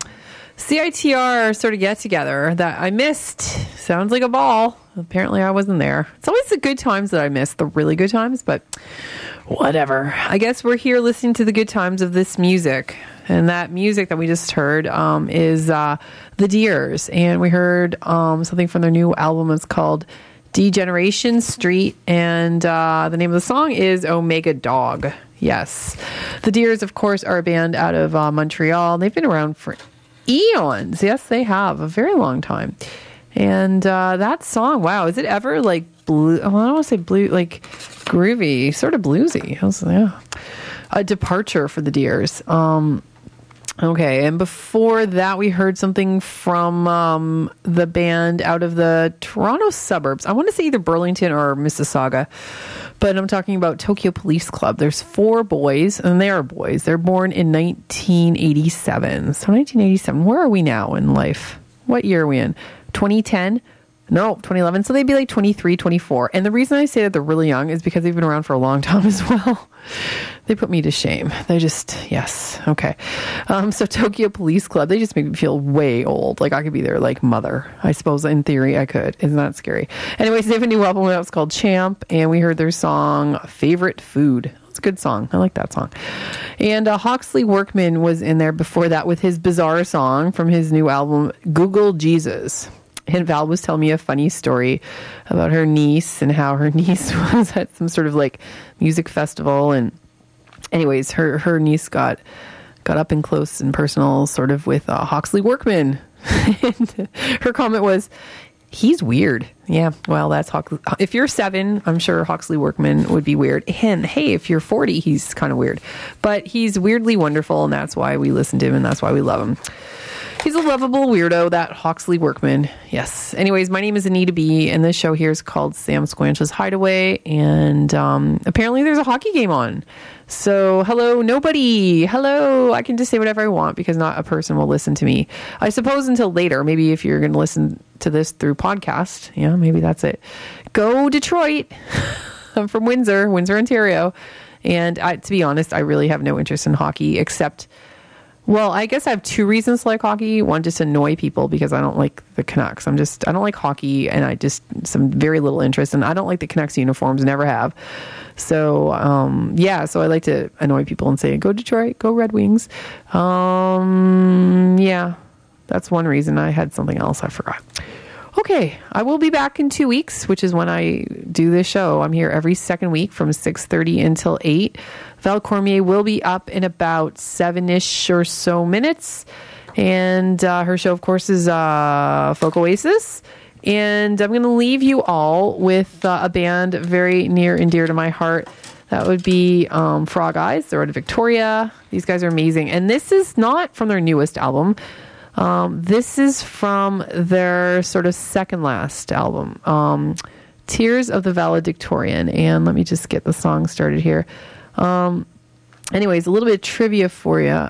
CITR sort of get-together that I missed. Sounds like a ball. Apparently, I wasn't there. It's always the good times that I miss, the really good times, but whatever. I guess we're here listening to the good times of this music. And that music that we just heard is The Deers. And we heard something from their new album. It's called Degeneration Street. And the name of the song is Omega Dog. Yes. The Deers, of course, are a band out of Montreal. They've been around for eons. Yes, they have. A very long time. And that song, wow, is it ever like blue? I don't want to say blue, like groovy, sort of bluesy. Yeah. A departure for the Deers. Okay, and before that, we heard something from the band out of the Toronto suburbs. I want to say either Burlington or Mississauga, but I'm talking about Tokyo Police Club. There's 4 boys, and they are boys. They're born in 1987. So 1987, where are we now in life? What year are we in? 2010? No, 2011. So they'd be like 23, 24. And the reason I say that they're really young is because they've been around for a long time as well. They put me to shame. They just, yes. Okay. So Tokyo Police Club, they just make me feel way old. Like I could be their like mother. I suppose in theory I could. Isn't that scary? Anyways, they have a new album out. It's called Champ. And we heard their song, Favorite Food. It's a good song. I like that song. And Hawksley Workman was in there before that with his bizarre song from his new album, Google Jesus. And Val was telling me a funny story about her niece and how her niece was at some sort of like music festival and anyways, her niece got up and close and personal, sort of, with Hawksley Workman. And her comment was, "He's weird." Yeah, well, that's Hawksley. If you're 7, I'm sure Hawksley Workman would be weird. And hey, if you're 40, he's kind of weird. But he's weirdly wonderful, and that's why we listen to him, and that's why we love him. He's a lovable weirdo, that Hawksley Workman. Yes. Anyways, my name is Anita B, and this show here is called Sam Squanch's Hideaway, and apparently there's a hockey game on. So, hello, nobody. Hello. I can just say whatever I want because not a person will listen to me. I suppose until later. Maybe if you're going to listen to this through podcast. Yeah, maybe that's it. Go Detroit. I'm from Windsor, Ontario. And to be honest, I really have no interest in hockey except... Well, I guess I have 2 reasons to like hockey. One, just annoy people because I don't like the Canucks. I don't like hockey, and some very little interest, and I don't like the Canucks uniforms, never have. So, so I like to annoy people and say, go Detroit, go Red Wings. Yeah, that's one reason. I had something else I forgot. Okay, I will be back in 2 weeks, which is when I do this show. I'm here every second week from 6:30 until 8. Val Cormier will be up in about 7-ish or so minutes. And her show, of course, is Folk Oasis. And I'm going to leave you all with a band very near and dear to my heart. That would be Frog Eyes. They're out of Victoria. These guys are amazing. And this is not from their newest album. This is from their sort of second last album, Tears of the Valedictorian. And let me just get the song started here. Anyways, a little bit of trivia for you.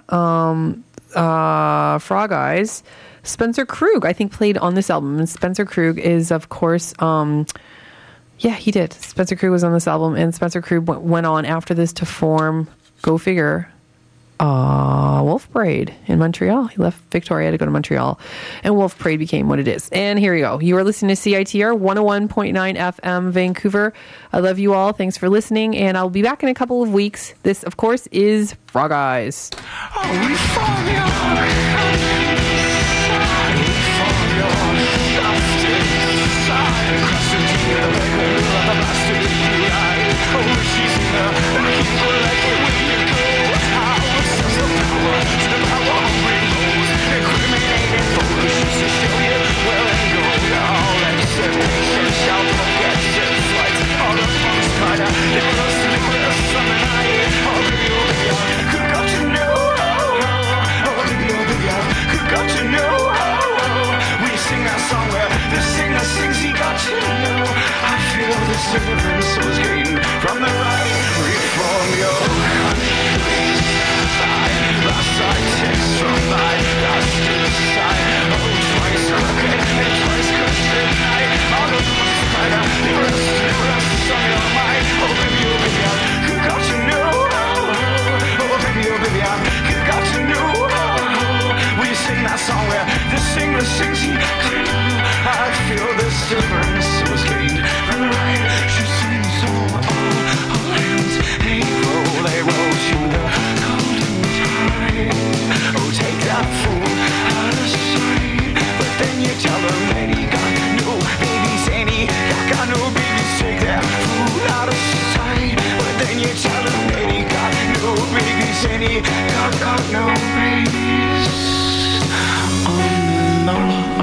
Frog Eyes, Spencer Krug, I think, played on this album. And Spencer Krug is, of course, he did. Spencer Krug was on this album, and Spencer Krug went on after this to form, go figure, Wolf Parade in Montreal. He left Victoria to go to Montreal, and Wolf Parade became what it is. And here you go. You are listening to CITR 101.9 FM Vancouver. I love you all. Thanks for listening, and I'll be back in a couple of weeks. This, of course, is Frog Eyes. Deliverance was gained from the right. Reform your countryside. Last I text from my last side. Oh, twice crooked and twice cursed at night. All of the spider, the rest on your mind. Oh, baby, who got to know? Oh, baby, who got to know? We sing that song where the singer sings he clean. I feel this deliverance was gained from the right. She sings over all lands. They roll to the golden tide. Oh, take that fool out of sight. But then you tell her that he got no babies and he got no babies. Take that fool out of sight. But then you tell her that he got no babies and he got no babies. On and on.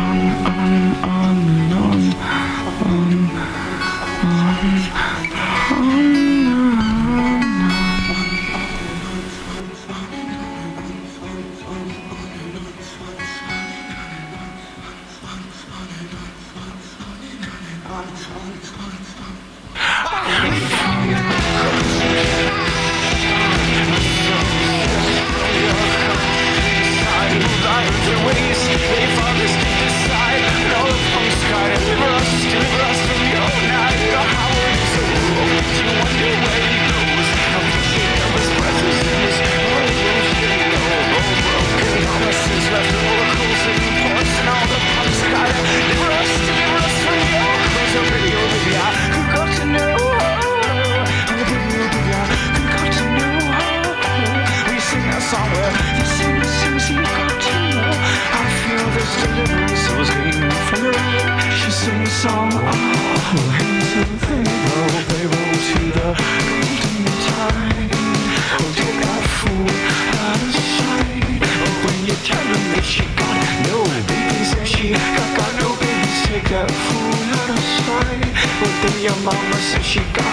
she got